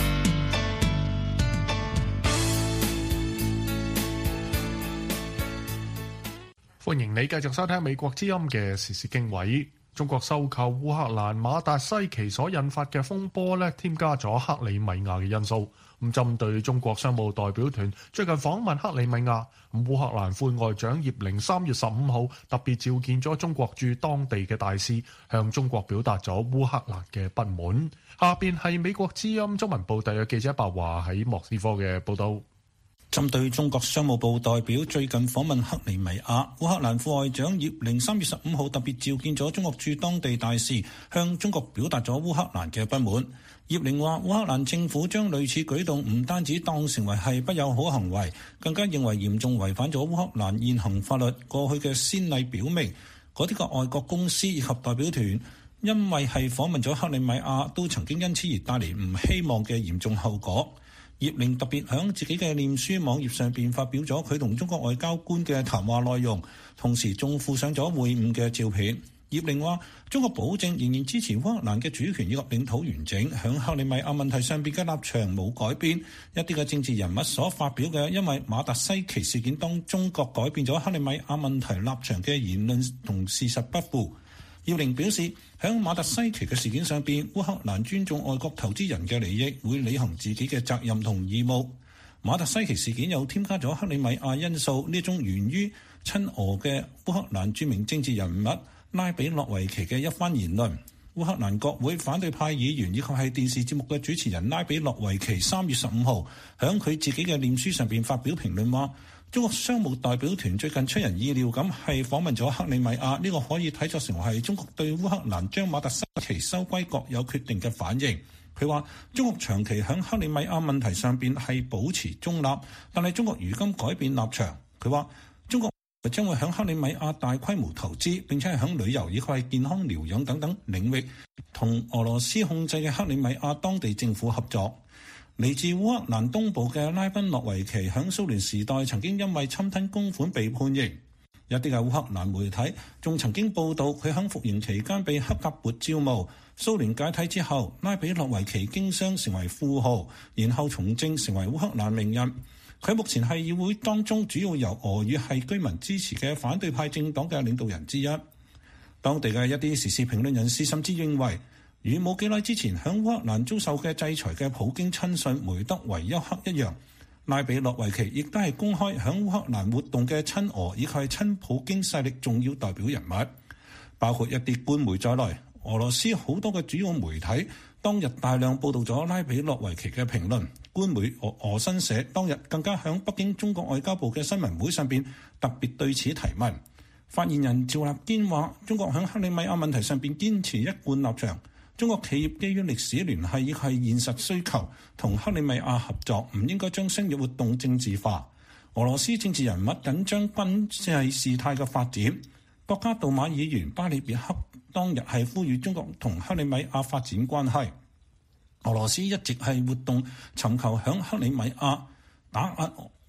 歡迎你繼續收聽美國之音嘅時事經緯。中國收購烏克蘭馬達西奇所引發嘅風波咧，添加咗克里米亞嘅因素。咁針對中國商務代表團最近訪問克里米亞，咁烏克蘭副外長葉寧三月十五號特別召見咗中國駐當地嘅大使，向中國表達咗烏克蘭嘅不滿。下邊係美國之音中文部特約記者白華喺莫斯科嘅報道。 針對中國商務部代表最近訪問克里米亞，烏克蘭副外長葉寧三月十五號特別召見咗中國駐當地大使，向中國表達咗烏克蘭嘅不滿。葉寧話：烏克蘭政府將類似舉動唔單止當成為係不友好行為，更加認為嚴重違反咗烏克蘭現行法律。過去嘅先例表明，嗰啲個外國公司以及代表團因為係訪問咗克里米亞，都曾經因此而帶嚟唔希望嘅嚴重後果。葉寧特別喺自己嘅臉書網頁上邊發表咗佢同中國外交官嘅談話內容，同時仲附上咗會晤嘅照片。葉寧話：中國保證仍然支持烏克蘭嘅主權以及領土完整，喺克里米亞問題上邊嘅立場冇改變。一啲嘅政治人物所發表嘅因為馬達西奇事件當中國改變咗克里米亞問題立場嘅言論同事實不符。葉寧表示，喺馬達西奇嘅事件上邊，烏克蘭尊重外國投資人嘅利益，會履行自己嘅責任同義務。馬達西奇事件又添加咗克里米亞因素，呢種源於親俄嘅烏克蘭著名政治人物拉比諾維奇嘅一番言論。烏克蘭國會反對派議員以及係電視節目嘅主持人拉比諾維奇三月十五號喺佢自己嘅臉書上邊發表評論話，中國商務代表團最近出人意料咁係訪問咗克里米亞，呢個可以睇作成為係中國對烏克蘭將馬達西奇收歸國有決定嘅反應。佢話中國長期喺克里米亞問題上邊係保持中立，但係中國如今改變立場。佢話中國將會喺克里米亞大規模投資，並且係喺旅遊以及係健康療養等等領域同俄羅斯控制嘅克里米亞當地政府合作。嚟自烏克蘭東部嘅拉賓諾維奇喺蘇聯時代曾經因為侵吞公款被判刑，有啲嘅烏克蘭媒體仲曾經報導佢喺服刑期間被黑格勃招募。蘇聯解體之後，拉比諾維奇經商成為富豪，然後從政成為烏克蘭名人。佢目前係議會當中主要由俄語系居民支持嘅反對派政黨嘅領導人之一。當地嘅一啲時事評論人士甚至認為，與冇幾耐之前響烏克蘭遭受嘅制裁嘅普京親信梅德韋丘克一樣，拉比諾維奇亦都係公開響烏克蘭活動嘅親俄以及係親普京勢力重要代表人物，包括一啲官媒在內。俄羅斯好多嘅主要媒體當日大量報導咗拉比諾維奇嘅評論，官媒俄俄新社當日更加響北京中國外交部嘅新聞會上邊特別對此提問。發言人趙立堅話：中國響克里米亞問題上邊堅持一貫立場。中國企業基於歷史聯繫亦係現實需求，同克里米亞合作，唔應該將商業活動政治化。俄羅斯政治人物緊張軍事事態嘅發展，國家杜馬議員巴里別克當日係呼籲中國同克里米亞發展關係。俄羅斯一直係活動尋求響克里米亞打壓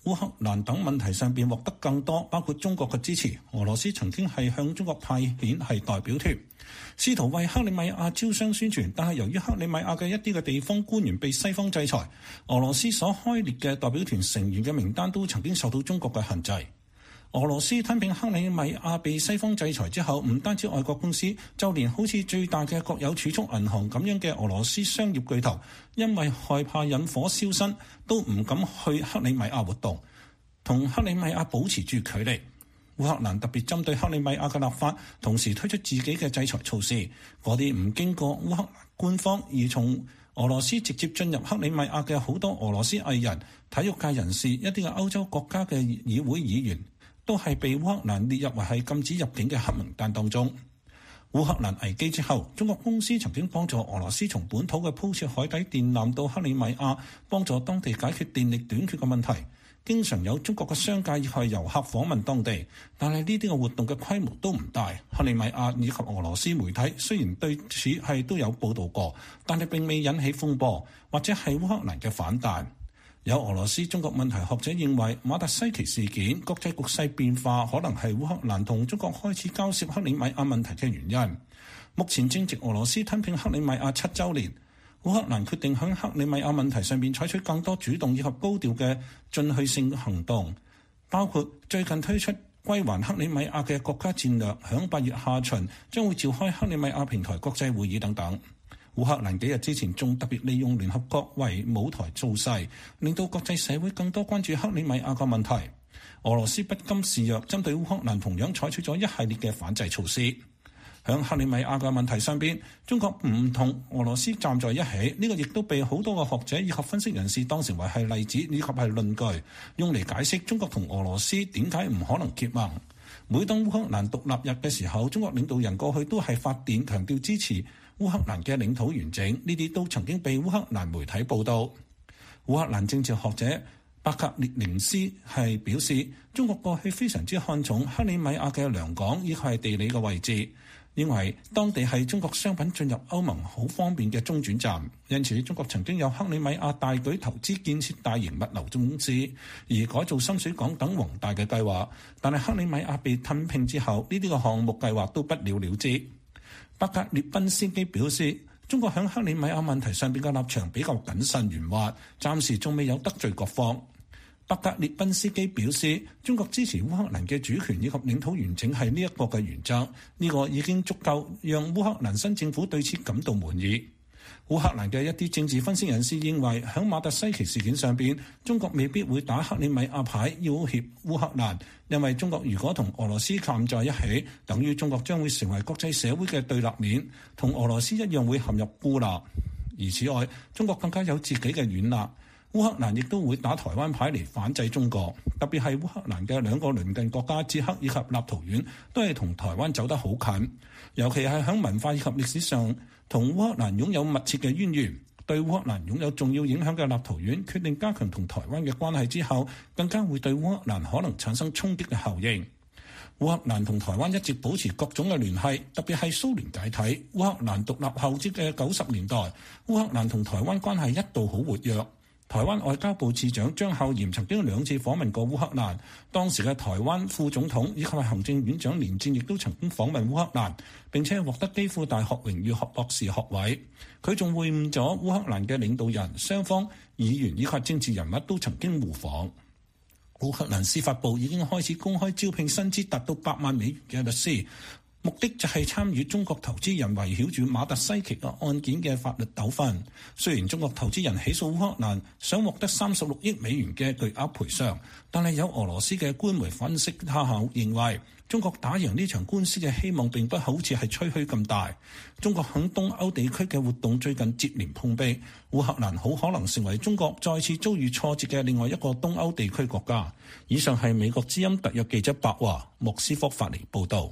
烏克蘭等問題上邊獲得更多，包括中國嘅支持。俄羅斯曾經係向中國派遣係代表團，試圖為克里米亞招商宣傳，但係由於克里米亞嘅一啲嘅地方官員被西方制裁，俄羅斯所開列嘅代表團成員嘅名單都曾經受到中國嘅限制。俄羅斯吞併克里米亞被西方制裁之後，唔單止外國公司，就連好似最大嘅國有儲蓄銀行咁樣嘅俄羅斯商業巨頭，因為害怕引火燒身，都唔敢去克里米亞活動，同克里米亞保持住距離。烏克蘭特別針對克里米亞嘅立法，同時推出自己嘅制裁措施，嗰啲唔經過烏克蘭官方而從俄羅斯直接進入克里米亞嘅好多俄羅斯藝人、體育界人士、一啲嘅歐洲國家嘅議會議員，都係被烏克蘭列入為係禁止入境嘅黑名單當中。烏克蘭危機之後，中國公司曾經幫助俄羅斯從本土嘅鋪設海底電纜到克里米亞，幫助當地解決電力短缺嘅問題。經常有中國嘅商界以及遊客訪問當地，但係呢啲嘅活動嘅規模都唔大。克里米亞以及俄羅斯媒體雖然對此係都有報導過，但係並未引起風波，或者係烏克蘭嘅反彈。有俄羅斯中國問題學者認為，馬特西奇事件國際局勢變化可能係烏克蘭同中國開始交涉克里米亞問題嘅原因。目前正值俄羅斯吞併克里米亞七週年，烏克蘭決定喺克里米亞問題上面採取更多主動以及高調嘅進取性行動，包括最近推出歸還克里米亞嘅國家戰略，響八月下旬將會召開克里米亞平台國際會議等等。烏克蘭幾日之前仲特別利用聯合國為舞台造勢，令到國際社會更多關注克里米亞嘅問題。俄羅斯不甘示弱，針對烏克蘭同樣採取咗一系列嘅反制措施。響克里米亞嘅問題上邊，中國唔同俄羅斯站在一起，呢個亦都被好多嘅學者以及分析人士當成為係例子以及係論據，用嚟解釋中國同俄羅斯點解唔可能結盟。每當烏克蘭獨立日嘅時候，中國領導人過去都係發電強調支持烏克蘭嘅領土完整，呢啲都曾經被烏克蘭媒體報道。烏克蘭政治學者巴格列寧斯係表示，中國過去非常之看重克里米亞嘅良港以及係地理嘅位置，認為當地係中國商品進入歐盟好方便嘅中轉站，因此中國曾經有克里米亞大舉投資建設大型物流公司，而改造深水港等宏大嘅計劃。但係克里米亞被吞併之後，呢啲嘅項目計劃都不了了之。巴格列賓斯基表示，中國喺克里米亞問題上邊嘅立場比較謹慎圓滑，暫時仲未有得罪各方。巴格列賓斯基表示，中國支持烏克蘭嘅主權以及領土完整係呢一個嘅原則，呢個已經足夠讓烏克蘭新政府對此感到滿意。烏克蘭嘅一啲政治分析人士認為，喺馬特西奇事件上邊，中國未必會打克里米亞牌要挾烏克蘭，因為中國如果同俄羅斯站在一起，等於中國將會成為國際社會嘅對立面，同俄羅斯一樣會陷入孤立。而此外，中國更加有自己嘅軟肋，烏克蘭亦都會打台灣牌嚟反制中國，特別係烏克蘭嘅兩個鄰近國家捷克以及立陶宛都係同台灣走得好近，尤其係喺文化以及歷史上同烏克蘭擁有密切嘅淵源。對烏克蘭擁有重要影響嘅立陶宛決定加強同台灣嘅關係之後，更加會對烏克蘭可能產生衝擊嘅效應。烏克蘭同台灣一直保持各種嘅聯繫，特別係蘇聯解體、烏克蘭獨立後之嘅九十年代，烏克蘭同台灣關係一度好活躍。台灣外交部次長張孝嚴曾經兩次訪問過烏克蘭，當時嘅台灣副總統以及行政院長連戰亦都曾經訪問烏克蘭，並且獲得基輔大學榮譽學博士學位。佢仲會晤咗烏克蘭嘅領導人，雙方議員以及政治人物都曾經互訪。烏克蘭司法部已經開始公開招聘薪資達到百萬美元嘅律師，目的就係參與中國投資人圍繞住馬特西奇嘅案件嘅法律糾紛。雖然中國投資人起訴烏克蘭想獲得三十六億美元嘅巨額賠償，但係有俄羅斯嘅官媒分析下後認為，中國打贏呢場官司嘅希望並不好似係吹噓咁大。中國響東歐地區嘅活動最近接連碰壁，烏克蘭好可能成為中國再次遭遇挫折嘅另外一個東歐地區國家。以上係美國之音特約記者白華莫斯科發嚟報導。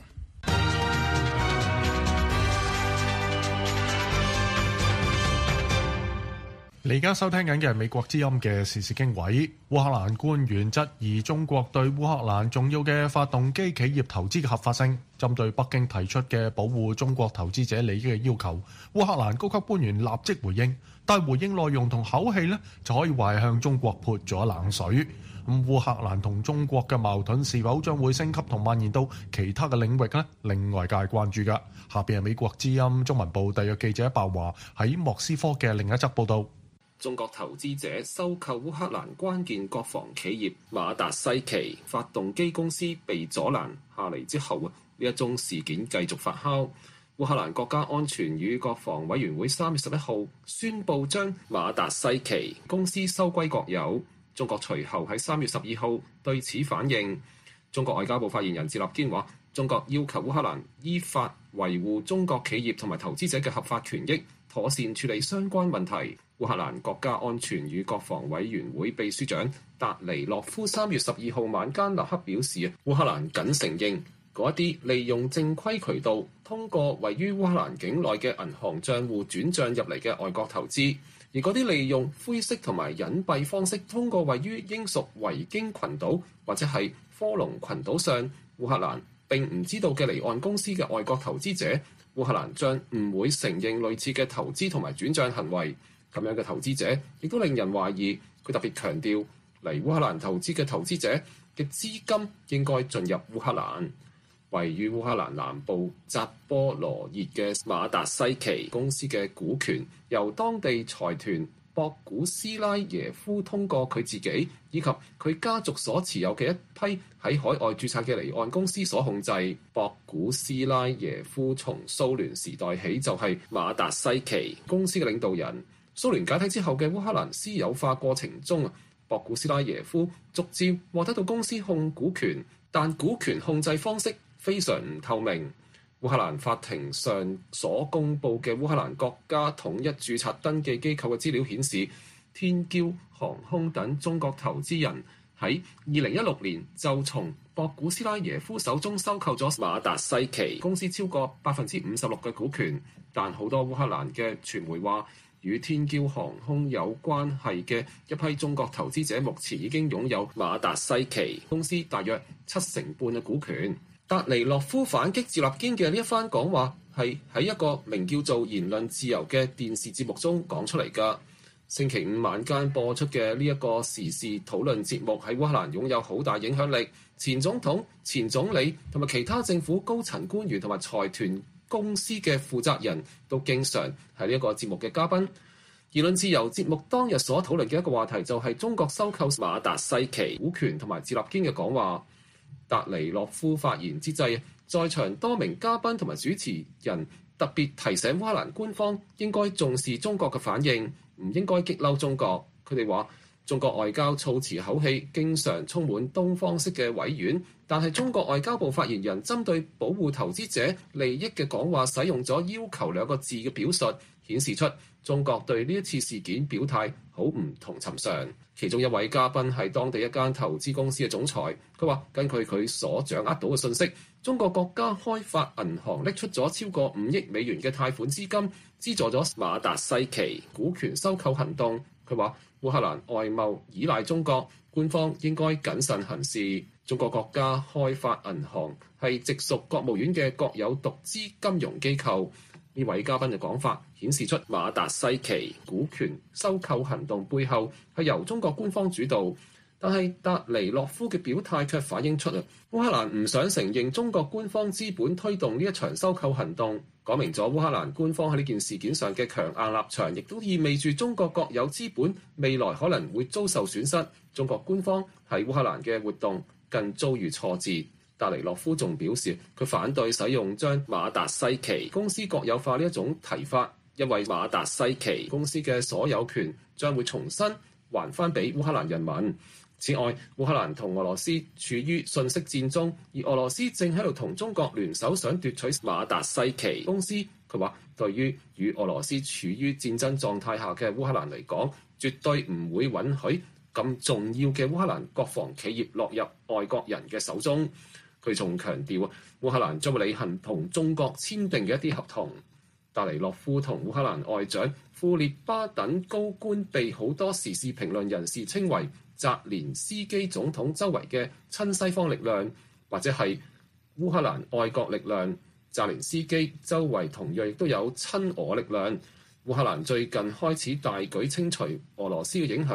你而家收聽緊嘅係美國之音嘅時事經緯。烏克蘭官員質疑中國對烏克蘭重要嘅發動機企業投資嘅合法性。針對北京提出嘅保護中國投資者利益嘅要求，烏克蘭高級官員立即回應，但係回應內容同口氣呢，就可以話係向中國潑咗冷水。 咁烏克蘭同中國嘅矛盾是否將會升級同蔓延到其他嘅領域呢？令外界關注㗎。下邊係美國之音中文部特約記者鮑華喺莫斯科嘅另一則報導。 中國投資者收購烏克蘭關鍵國防企業馬達西奇發動機公司被阻攔下嚟之後，呢一宗事件繼續發酵。烏克蘭國家安全與國防委員會三月十一號宣布將馬達西奇公司收歸國有。中國隨後喺三月十二號對此反應。中國外交部發言人趙立堅話：中國要求烏克蘭依法維護中國企業同埋投資者嘅合法權益，妥善處理相關問題。烏克蘭國家安全與國防委員會秘書長達尼洛夫三月十二號晚間立刻表示：烏克蘭僅承認嗰一啲利用正規渠道通過位於烏克蘭境內嘅銀行帳戶轉帳入嚟嘅外國投資，而嗰啲利用灰色同埋隱蔽方式通過位於英屬維京群島或者係科隆群島上烏克蘭並唔知道嘅離岸公司嘅外國投資者，烏克蘭將唔會承認類似嘅投資同埋轉帳行為。咁樣嘅投資者亦都令人懷疑。佢特別強調，嚟烏克蘭投資嘅投資者嘅資金應該進入烏克蘭。位於烏克蘭南部扎波羅熱嘅馬達西奇公司嘅股權由當地財團博古斯拉耶夫通過佢自己以及佢家族所持有嘅一批喺海外註冊嘅離岸公司所控制。博古斯拉耶夫從蘇聯時代起就係馬達西奇公司嘅領導人。蘇聯解體之後嘅烏克蘭私有化過程中，博古斯拉耶夫逐漸獲得到公司控股權，但股權控制方式非常唔透明。烏克蘭法庭上所公佈嘅烏克蘭國家統一註冊登記機構嘅資料顯示，天驕航空等中國投資人喺二零一六年就從博古斯拉耶夫手中收購咗馬達西奇公司超過百分之五十六嘅股權，但好多烏克蘭嘅傳媒話，與天驕航空有關係嘅一批中國投資者目前已經擁有馬達西奇公司大約七成半嘅股權。達尼洛夫反擊趙立堅嘅呢一番講話係喺一個名叫做言論自由嘅電視節目中講出嚟㗎。星期五晚間播出嘅呢一個時事討論節目喺烏克蘭擁有好大影響力，前總統、前總理同埋其他政府高層官員同埋財團公司嘅負責人都經常係呢一個節目嘅嘉賓。言論自由節目當日所討論嘅一個話題就係中國收購馬達西奇股權同埋趙立堅嘅講話。達尼洛夫發言之際，在場多名嘉賓同埋主持人特別提醒烏克蘭官方應該重視中國嘅反應，唔應該激嬲中國。佢哋話中國外交措辭口氣經常充滿東方式嘅委婉，但係中國外交部發言人針對保護投資者利益嘅講話使用咗要求兩個字嘅表述，顯示出中國對呢一次事件表態好唔同尋常。其中一位嘉賓係當地一間投資公司嘅總裁，佢話根據佢所掌握到嘅信息，中國國家開發銀行拎出咗超過五億美元嘅貸款資金，資助咗馬達西奇股權收購行動。佢話烏克蘭外貿依賴中國，官方應該謹慎行事。中國國家開發銀行係直屬國務院嘅國有獨資金融機構。呢位嘉賓嘅講法顯示出馬達西奇股權收購行動背後係由中國官方主導，但係達尼洛夫嘅表態卻反映出啊，烏克蘭唔想承認中國官方資本推動呢一場收購行動，講明咗烏克蘭官方喺呢件事件上嘅強硬立場，亦都意味住中國國有資本未來可能會遭受損失。中國官方喺烏克蘭嘅活動更遭遇挫折。達尼洛夫仲表示，佢反對使用將馬達西奇公司國有化呢一種提法，因為馬達西奇公司嘅所有權將會重新還翻俾烏克蘭人民。此外，烏克蘭同俄羅斯處於信息戰中，而俄羅斯正喺度同中國聯手想奪取馬達西奇公司。佢話，對於與俄羅斯處於戰爭狀態下嘅烏克蘭嚟講，絕對唔會允許咁重要嘅烏克蘭國防企業落入外國人嘅手中。佢仲強調啊，烏克蘭將會履行同中國簽訂嘅一啲合同。達尼洛夫同烏克蘭外長庫列巴等高官被好多時事評論人士稱為澤連斯基總統周圍嘅親西方力量，或者係烏克蘭愛國力量。澤連斯基周圍同樣亦都有親俄力量。烏克蘭最近開始大舉清除俄羅斯嘅影響，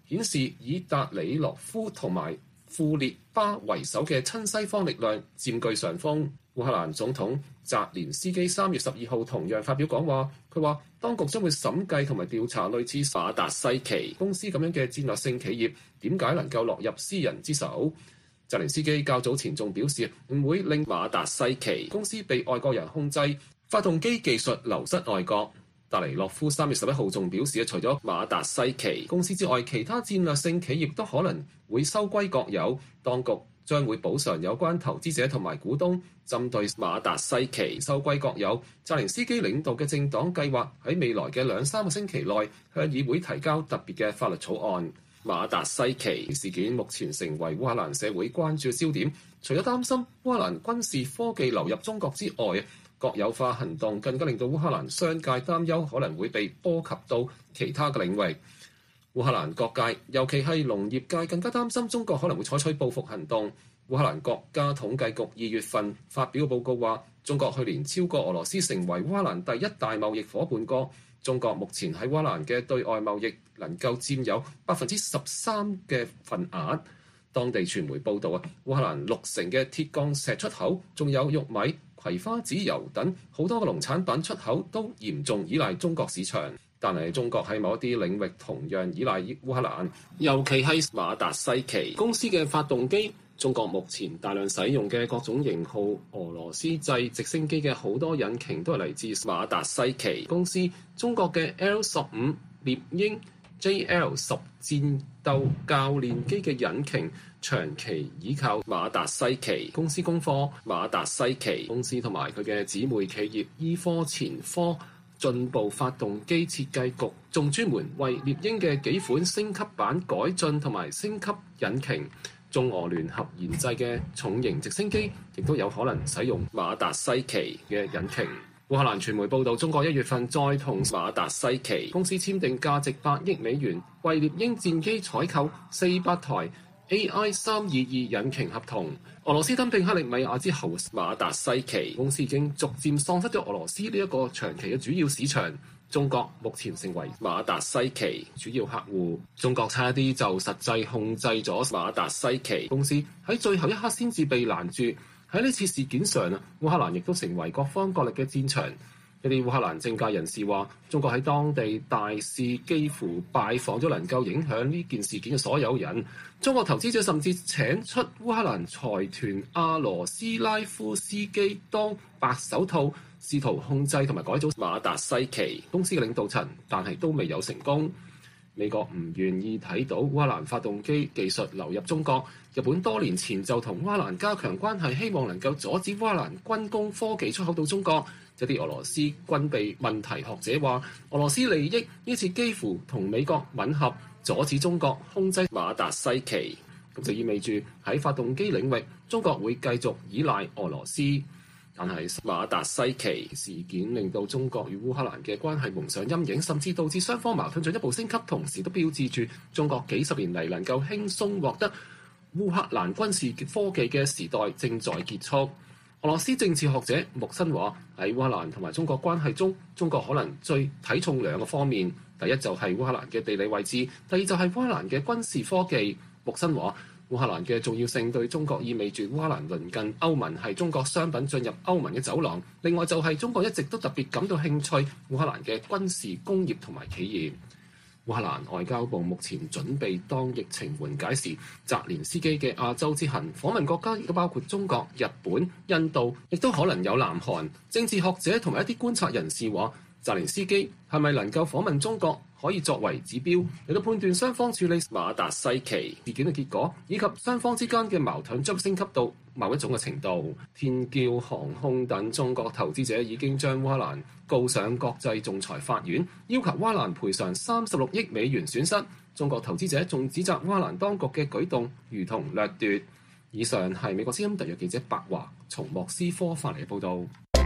顯示以達里洛夫同埋庫列巴為首嘅親西方力量佔據上風。烏克蘭總統澤連斯基三月十二號同樣發表講話，佢話當局將會審計同埋調查類似馬達西奇公司咁樣嘅戰略性企業點解能夠落入私人之手。澤連斯基較早前仲表示唔會令馬達西奇公司被外國人控制，發動機技術流失外國。達尼洛夫三月十一號仲表示，除咗馬達西奇公司之外，其他戰略性企業都可能會收歸國有，當局將會補償有關投資者同埋股東。針對馬達西奇收歸國有，澤連斯基領導嘅政黨計劃喺未來嘅兩三個星期內向議會提交特別嘅法律草案。馬達西奇事件目前成為烏克蘭社會關注焦點，除咗擔心烏克蘭軍事科技流入中國之外，國有化行動更加令到烏克蘭商界擔憂可能會被波及到其他嘅領域。烏克蘭各界，尤其係農業界，更加擔心中國可能會採取報復行動。烏克蘭國家統計局二月份發表報告話，中國去年超過俄羅斯成為烏克蘭第一大貿易夥伴國。中國目前喺烏克蘭嘅對外貿易能夠佔有百分之十三嘅份額。當地傳媒報道啊，烏克蘭六成嘅鐵礦石出口，仲有玉米、葵花籽油等好多嘅農產品出口都嚴重依賴中國市場。但係中國喺某一啲領域同樣依賴烏克蘭，尤其係馬達西奇公司嘅發動機。中國目前大量使用嘅各種型號俄羅斯製直升機嘅好多引擎都係嚟自馬達西奇公司。中國嘅 L 十五獵鷹、J L 十戰鬥教練機嘅引擎長期依靠馬達西奇公司供貨。馬達西奇公司同埋佢嘅姊妹企業醫科前科進步發動機設計局仲專門為獵鷹嘅幾款升級版改進同埋升級引擎。中俄聯合研製嘅重型直升機亦都有可能使用馬達西奇嘅引擎。烏克蘭傳媒報道，中國一月份再同馬達西奇公司簽訂價值八億美元為獵鷹戰機採購四百台 A I 三二二引擎合同。俄羅斯吞併克里米亞之後，馬達西奇公司已經逐漸喪失咗俄羅斯呢一個長期嘅主要市場。中國目前成為馬達西奇主要客戶，中國差一啲就實際控制咗馬達西奇公司，喺最後一刻先至被攔住。喺呢次事件上啊，烏克蘭亦都成為各方角力嘅戰場。一啲烏克蘭政界人士話，中國喺當地大使幾乎拜訪咗能夠影響呢件事件嘅所有人。中國投資者甚至請出烏克蘭財團阿羅斯拉夫斯基當白手套，試圖控制同埋改組馬達西奇公司嘅領導層，但係都未有成功。美國唔願意睇到烏克蘭發動機技術流入中國。日本多年前就同烏克蘭加強關係，希望能夠阻止烏克蘭軍工科技出口到中國。一啲俄羅斯軍備問題學者話，俄羅斯利益呢次幾乎同美國吻合，阻止中國控制馬達西奇。咁就意味住喺發動機領域，中國會繼續依賴俄羅斯。但係馬達西奇事件令到中國與烏克蘭嘅關係蒙上陰影，甚至導致雙方矛盾進一步升級，同時都標誌住中國幾十年嚟能夠輕鬆獲得烏克蘭軍事科技嘅時代正在結束。俄羅斯政治學者穆申話，喺烏克蘭同埋中國關係中，中國可能最睇重兩個方面，第一就係烏克蘭嘅地理位置，第二就係烏克蘭嘅軍事科技。穆申話，烏克蘭嘅重要性對中國意味住烏克蘭鄰近歐盟係中國商品進入歐盟嘅走廊。另外就係中國一直都特別感到興趣烏克蘭嘅軍事工業同埋企業。烏克蘭外交部目前準備當疫情緩解時，澤連斯基嘅亞洲之行訪問國家亦都包括中國、日本、印度，亦都可能有南韓。政治學者同埋一啲觀察人士話，澤連斯基係咪能夠訪問中國，可以作為指標嚟到判斷雙方處理馬達西奇事件嘅結果，以及雙方之間嘅矛盾將升級到某一種嘅程度。天驕航空等中國投資者已經將烏克蘭告上國際仲裁法院，要求烏克蘭賠償三十六億美元損失。中國投資者仲指責烏克蘭當局嘅舉動如同掠奪。以上係美國之音特約記者白華從莫斯科發嚟嘅報導。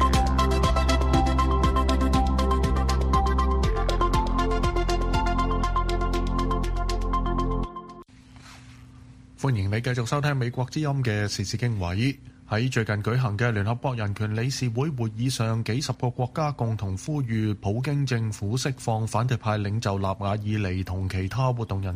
歡迎你繼續收聽美國之音嘅時事經緯。喺最近舉行嘅聯合國人權理事會會議上，幾十個國家共同呼籲普京政府釋放反對派領袖納瓦爾尼同其他活動人士，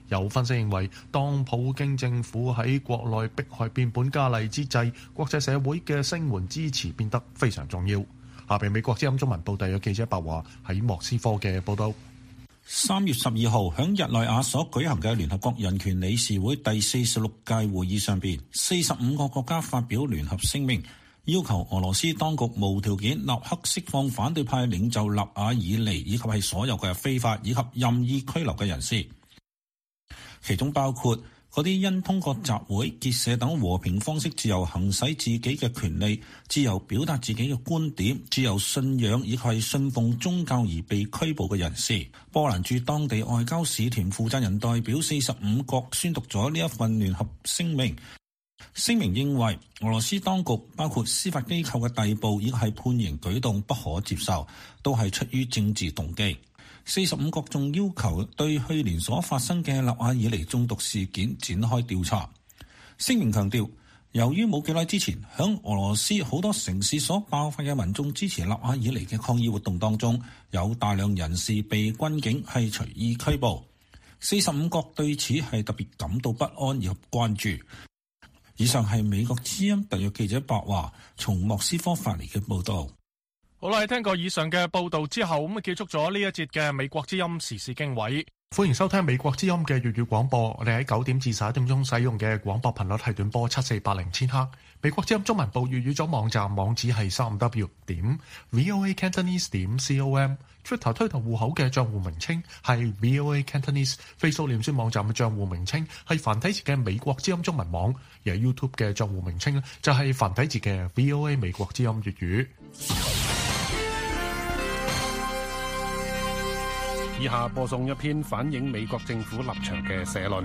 有分析認為，當普京政府喺國內迫害變本加厲之際，國際社會嘅聲援支持變得非常重要。下邊美國之音中文報特約記者白華喺莫斯科嘅報道。 三月十二號響日內瓦所舉行嘅聯合國人權理事會第四十六屆會議上邊，四十五個國家發表聯合聲明，要求俄羅斯當局無條件立刻釋放反對派領袖納瓦爾尼以及係所有嘅非法以及任意拘留嘅人士，其中包括嗰啲因通過集會、結社等和平方式自由行使自己嘅權利、自由表達自己嘅觀點、自由信仰以及係信奉宗教而被拘捕嘅人士。波蘭駐當地外交使團負責人代表四十五國宣讀咗呢一份聯合聲明。聲明認為俄羅斯當局包括司法機構嘅逮捕以及係判刑舉動不可接受，都係出於政治動機。四十五國仲要求對去年所發生嘅納瓦爾尼中毒事件展開調查。聲明強調，由於冇幾耐之前響俄羅斯好多城市所爆發嘅民眾支持納瓦爾尼嘅抗議活動當中，有大量人士被軍警係隨意拘捕。四十五國對此係特別感到不安以及關注。以上係美國之音特約記者白華從莫斯科發嚟嘅報道。 好啦，聽過以上嘅報道之後，咁啊結束咗呢一節嘅美國之音時事經緯。 歡迎收聽美國之音嘅粵語廣播。我哋喺九點至十一點鐘使用嘅廣播頻率係短波七四八零千赫。美國之音中文部粵語組網站網址係三 w 點 voa cantonese 點 com。Twitter 推特戶口嘅賬戶名稱係 voa cantonese。Facebook 臉書網站嘅賬戶名稱係繁體字嘅美國之音中文網。而 YouTube 嘅賬戶名稱就係繁體字嘅 voa 美國之音粵語。 以下播送一篇反映美國政府立場嘅社論。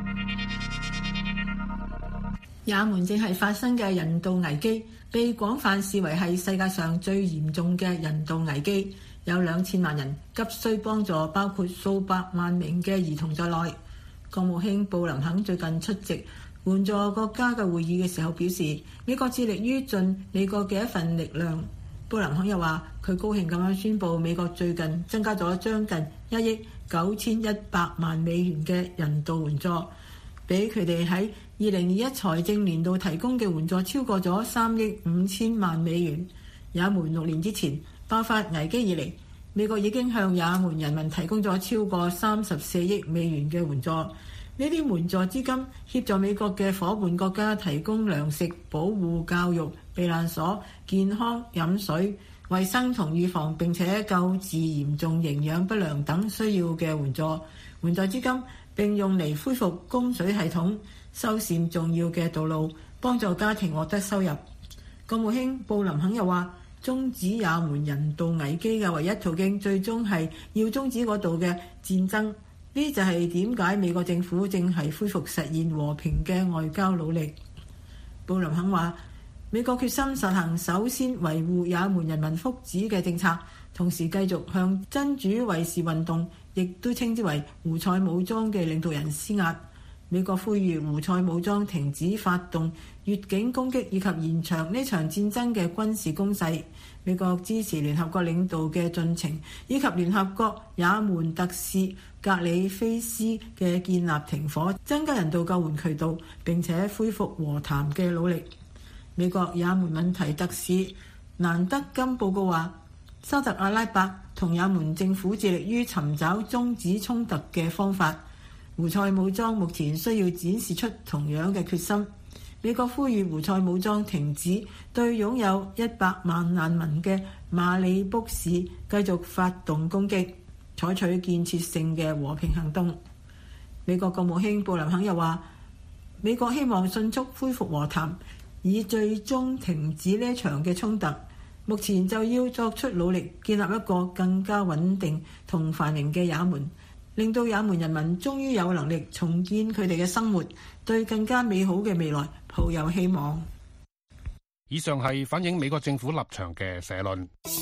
也門正係發生嘅人道危機，被廣泛視為係世界上最嚴重嘅人道危機，有兩千萬人急需幫助，包括數百萬名嘅兒童在內。國務卿布林肯最近出席援助國家嘅會議嘅時候表示，美國致力於盡美國嘅一份力量。布林肯又話，佢高興咁樣宣布美國最近增加咗將近一億九千一百萬美元嘅人道援助，比佢哋喺二零二一財政年度提供嘅援助超過咗三億五千萬美元。也門六年之前爆發危機以嚟，美國已經向也門人民提供咗超過三十四億美元嘅援助。呢啲援助資金協助美國嘅伙伴國家提供糧食、保護、教育、避難所、健康、飲水、衛生同預防並且救治嚴重營養不良等需要嘅援助。援助資金並用嚟恢復供水系統、修繕重要嘅道路，幫助家庭獲得收入。國務卿布林肯又話，終止也門人道危機嘅唯一途徑，最終係要終止嗰度嘅戰爭。呢就係點解美國政府正係恢復實現和平嘅外交努力。布林肯話，美國決心實行首先維護也門人民福祉嘅政策，同時繼續向真主衛士運動，亦都稱之為胡塞武裝嘅領導人施壓。美國呼籲胡塞武裝停止發動越境攻擊以及延長呢場戰爭嘅軍事攻勢。美國支持聯合國領導嘅進程，以及聯合國也門特使格里菲斯嘅建立停火、增加人道救援渠道並且恢復和談嘅努力。美國也門問題特使蘭德金報告話，沙特阿拉伯同也門政府致力於尋找終止衝突嘅方法。胡塞武裝目前需要展示出同樣嘅決心。美國呼籲胡塞武裝停止對擁有一百萬難民嘅馬里卜市繼續發動攻擊，採取建設性嘅和平行動。美國國務卿布林肯又話，美國希望迅速恢復和談，以最終停止呢場嘅衝突。目前就要作出努力，建立一個更加穩定同繁榮嘅也門，令到也門人民終於有能力重建佢哋嘅生活，對更加美好嘅未來抱有希望。 以上係反映美國政府立場嘅社論。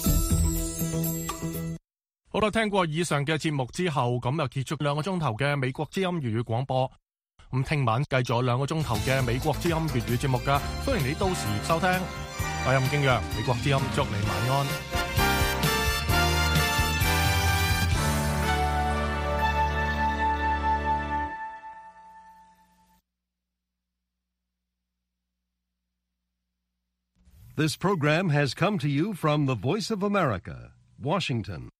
好啦，聽過以上嘅節目之後，咁又結束兩個鐘頭嘅美國之音粵語廣播。咁聽晚繼續兩個鐘頭嘅美國之音粵語節目噶，歡迎你到時收聽。我係任敬揚，美國之音祝你晚安。 This program has come to you from the Voice of America, Washington.